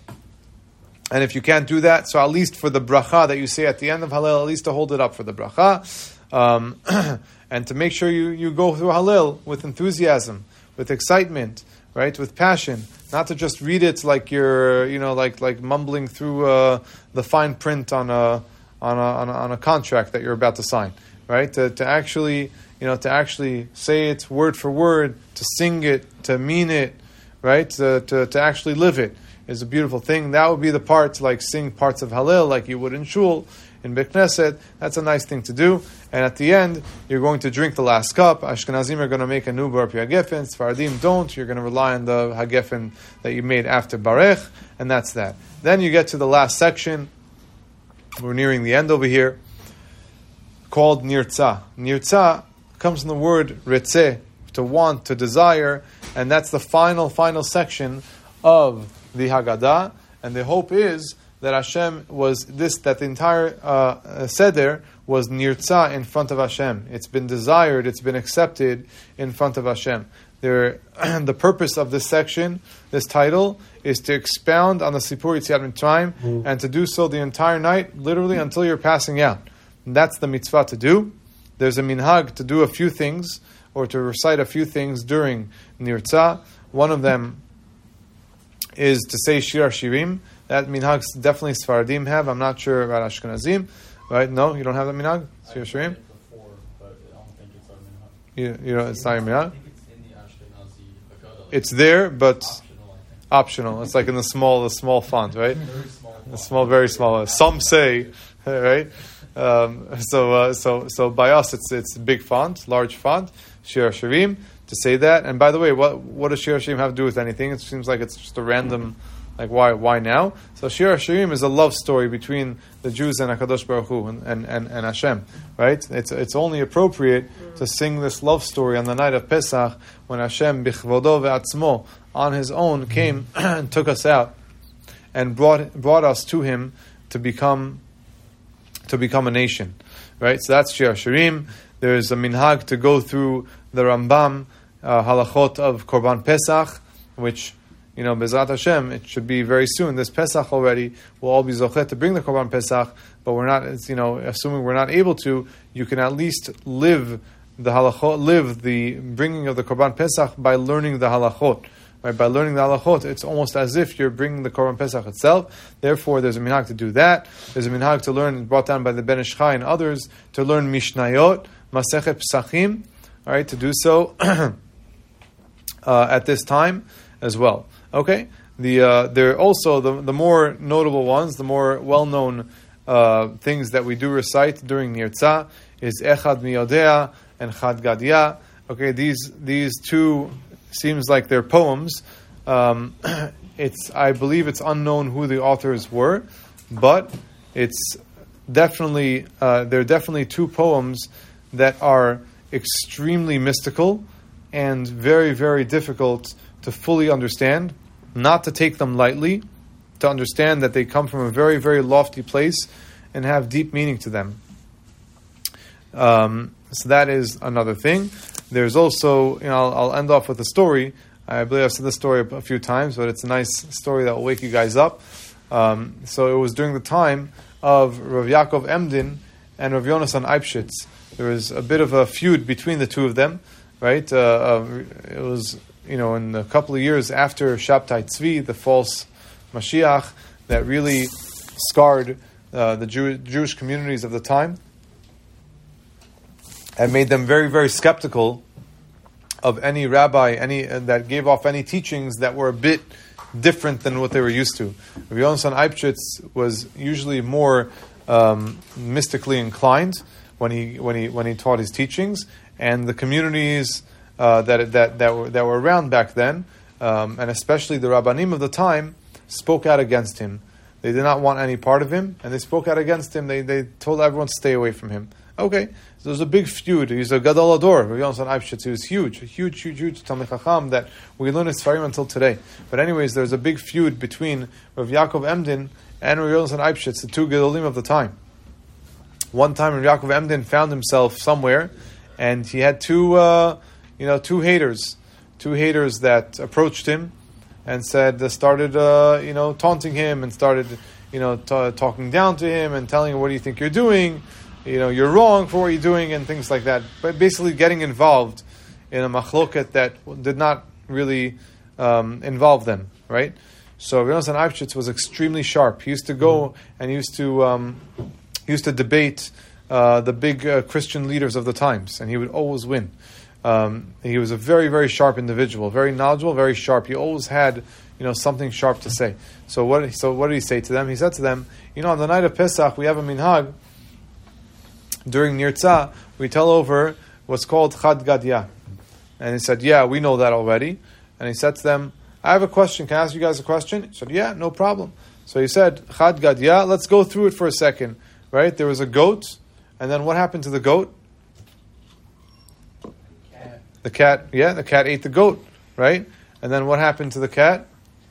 And if you can't do that, so at least for the bracha that you say at the end of Hallel, at least to hold it up for the bracha. Um, and to make sure you, you go through Hallel with enthusiasm, with excitement, right, with passion. Not to just read it like you're, you know, like like mumbling through uh, the fine print on a, on a on a on a contract that you're about to sign. right? To, to actually, you know, to actually say it word for word, to sing it, to mean it, right? To, to, to actually live it is a beautiful thing. That would be the part, like sing parts of Hallel, like you would in Shul, in Beit Knesset. That's a nice thing to do. And at the end, you're going to drink the last cup. Ashkenazim are going to make a new Bar Pi Hagefen. Sfaradim don't. You're going to rely on the Hagefen that you made after Barech, and that's that. Then you get to the last section. We're nearing the end over here, called Nirtza. Nirtza comes from the word Ritzeh, to want, to desire, and that's the final, final section of the Haggadah. And the hope is that Hashem was this, that the entire uh, Seder was Nirtza in front of Hashem. It's been desired, it's been accepted in front of Hashem. There, the purpose of this section, this title, is to expound on the Sipur Yetziat Mitzrayim, mm. and to do so the entire night, literally until you're passing out. And that's the mitzvah to do. There's a minhag to do a few things, or to recite a few things during Nirtza. One of them is to say Shir Shirim. That minhag definitely Sfaradim have. I'm not sure about Ashkenazim. Right? No, you don't have that minhag? Shir Shirim? Before, but I don't think it's our minhag. You, you know, it's not your minhag? I think it's in the Ashkenazi Haggadah. Like it's there, but optional, I think. optional. It's like in the small, the small font, right? Very small. The small, very small. Some say, right? Um, so, uh, so, so by us, it's it's big font, large font, Shir Shirim, to say that. And by the way, what what does Shir Shirim have to do with anything? It seems like it's just a random. Like, why why now? So Shir HaShirim is a love story between the Jews and HaKadosh Baruch Hu and, and, and, and Hashem, right? It's it's only appropriate to sing this love story on the night of Pesach when Hashem, bichvodo ve'atzmo, on His own, came and took us out and brought brought us to Him to become to become a nation, right? So that's Shir HaShirim. There's a minhag to go through the Rambam uh, halachot of Korban Pesach, which, you know, Bezrat Hashem, it should be very soon. This Pesach already, we'll all be zochet to bring the Korban Pesach, but we're not, it's, you know, assuming we're not able to, you can at least live the halachot, live the bringing of the Korban Pesach by learning the halachot. Right? By learning the halachot, it's almost as if you're bringing the Korban Pesach itself. Therefore, there's a minhag to do that. There's a minhag to learn, brought down by the Ben Ish Chai and others, to learn Mishnayot, Masechet Pesachim, all right, to do so uh, at this time as well. Okay, the uh, there are also the the more notable ones, the more well known uh, things that we do recite during Nirtza is Echad Miyodea and Chad Gadia. Okay, these these two seems like they're poems. Um, it's I believe it's unknown who the authors were, but it's definitely uh, they're definitely two poems that are extremely mystical and very very difficult to fully understand, not to take them lightly, to understand that they come from a very, very lofty place and have deep meaning to them. Um, so that is another thing. There's also, you know, I'll, I'll end off with a story. I believe I've said this story a, a few times, but it's a nice story that will wake you guys up. Um, so it was during the time of Rav Yaakov Emden and Rav Yonasan Eibshitz. There was a bit of a feud between the two of them, right? Uh, uh, it was... You know, in a couple of years after Shabtai Tzvi, the false Mashiach, that really scarred uh, the Jew- Jewish communities of the time and made them very, very skeptical of any rabbi, any uh, that gave off any teachings that were a bit different than what they were used to. Rav Yonasan Eibshitz was usually more um, mystically inclined when he when he when he taught his teachings, and the communities Uh, that that that were that were around back then, um, and especially the Rabbanim of the time, spoke out against him. They did not want any part of him, and they spoke out against him. They they told everyone to stay away from him. Okay, so there's a big feud. He's a Gadol Ador. Rav Yonasan Eibshitz. He was huge, a huge, huge, huge Talmid Chacham that we learn his Sfarim until today. But anyways, there's a big feud between Rav Yaakov Emden and Rav Yonasan Eibshitz, the two Gedolim of the time. One time, Rav Yaakov Emden found himself somewhere, and he had two. Uh, You know, two haters, two haters that approached him and said, uh, started, uh, you know, taunting him and started, you know, t- talking down to him and telling him, what do you think you're doing? You know, you're wrong for what you're doing and things like that. But basically getting involved in a machloket that did not really um, involve them, right? So Rav Yonasan Eibshitz was extremely sharp. He used to go and he used to, um, he used to debate uh, the big uh, Christian leaders of the times, and he would always win. Um, he was a very, very sharp individual, very knowledgeable, very sharp. He always had, you know, something sharp to say. So what? So what did he say to them? He said to them, you know, on the night of Pesach, we have a minhag. During Nirtzah, we tell over what's called Chad Gadya. And he said, yeah, we know that already. And he said to them, I have a question. Can I ask you guys a question? He said, yeah, no problem. So he said, Chad Gadya, let's go through it for a second. Right? There was a goat. And then what happened to the goat? Cat. The cat, yeah, the cat ate the goat. Right? And then what happened to the cat?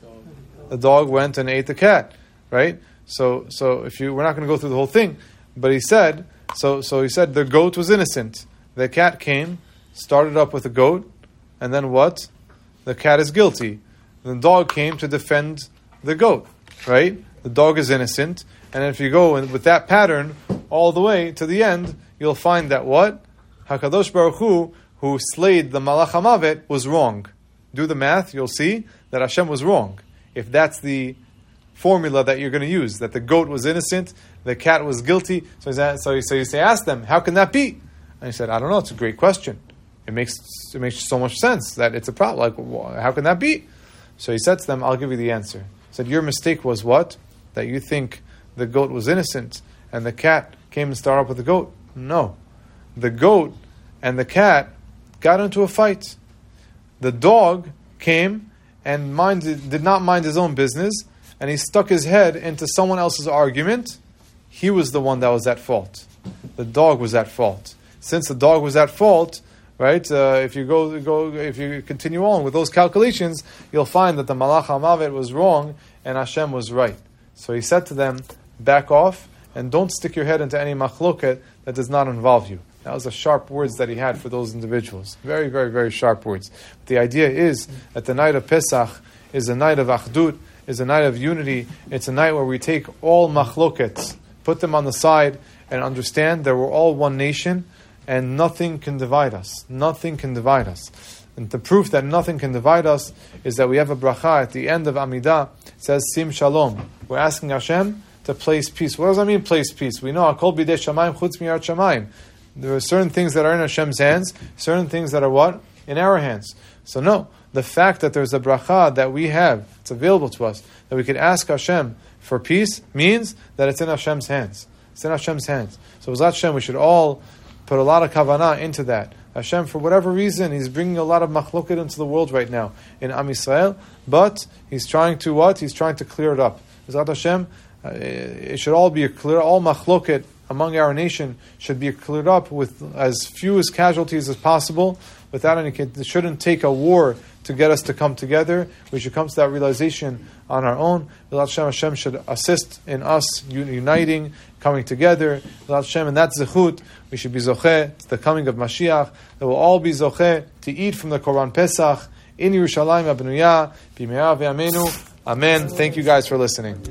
The dog went and ate the cat. Right? So, so if you, we're not going to go through the whole thing. But he said, so, so he said the goat was innocent. The cat came, started up with the goat, and then what? The cat is guilty. The dog came to defend the goat, right? The dog is innocent, and if you go in, with that pattern all the way to the end, you'll find that what? HaKadosh Baruch Hu, who slayed the Malach HaMavet, was wrong. Do the math, you'll see that Hashem was wrong. If that's the formula that you're going to use, that the goat was innocent, the cat was guilty. So, he's, so, so you say, ask them, how can that be? And he said, I don't know, it's a great question. It makes it makes so much sense that it's a problem. Like, how can that be? So he said to them, I'll give you the answer. He said, your mistake was what? That you think the goat was innocent and the cat came and started up with the goat. No. The goat and the cat got into a fight. The dog came and minded, did not mind his own business, and he stuck his head into someone else's argument. He was the one that was at fault. The dog was at fault. Since the dog was at fault, right? Uh, if you go, go, if you continue on with those calculations, you'll find that the Malach HaMavet was wrong and Hashem was right. So he said to them, "Back off and don't stick your head into any machloket that does not involve you." That was the sharp words that he had for those individuals. Very, very, very sharp words. But the idea is that the night of Pesach is a night of Achdut, is a night of unity. It's a night where we take all machlokets, put them on the side, and understand that we're all one nation, and nothing can divide us. Nothing can divide us. And the proof that nothing can divide us is that we have a bracha at the end of Amidah. It says, Sim Shalom. We're asking Hashem to place peace. What does that mean, place peace? We know, Akol bidei shamayim chutz mi'arat shamayim. There are certain things that are in Hashem's hands, certain things that are what? In our hands. So no, the fact that there's a bracha that we have, it's available to us, that we could ask Hashem for peace, means that it's in Hashem's hands. It's in Hashem's hands. So B'ezrat Hashem, we should all put a lot of kavanah into that. Hashem, for whatever reason, He's bringing a lot of machloket into the world right now in Am Yisrael, but He's trying to what? He's trying to clear it up. B'ezrat Hashem, uh, it should all be a clear, all machloket among our nation should be cleared up with as few as casualties as possible, without any. It shouldn't take a war to get us to come together. We should come to that realization on our own. Hashem, Hashem should assist in us uniting, coming together. Hashem, and that zechut, we should be zocheh to the coming of Mashiach. That we'll all be zocheh to eat from the Korban Pesach in Yerushalayim Abnuyah, b'me'ah v'yameinu. Amen. Thank you guys for listening.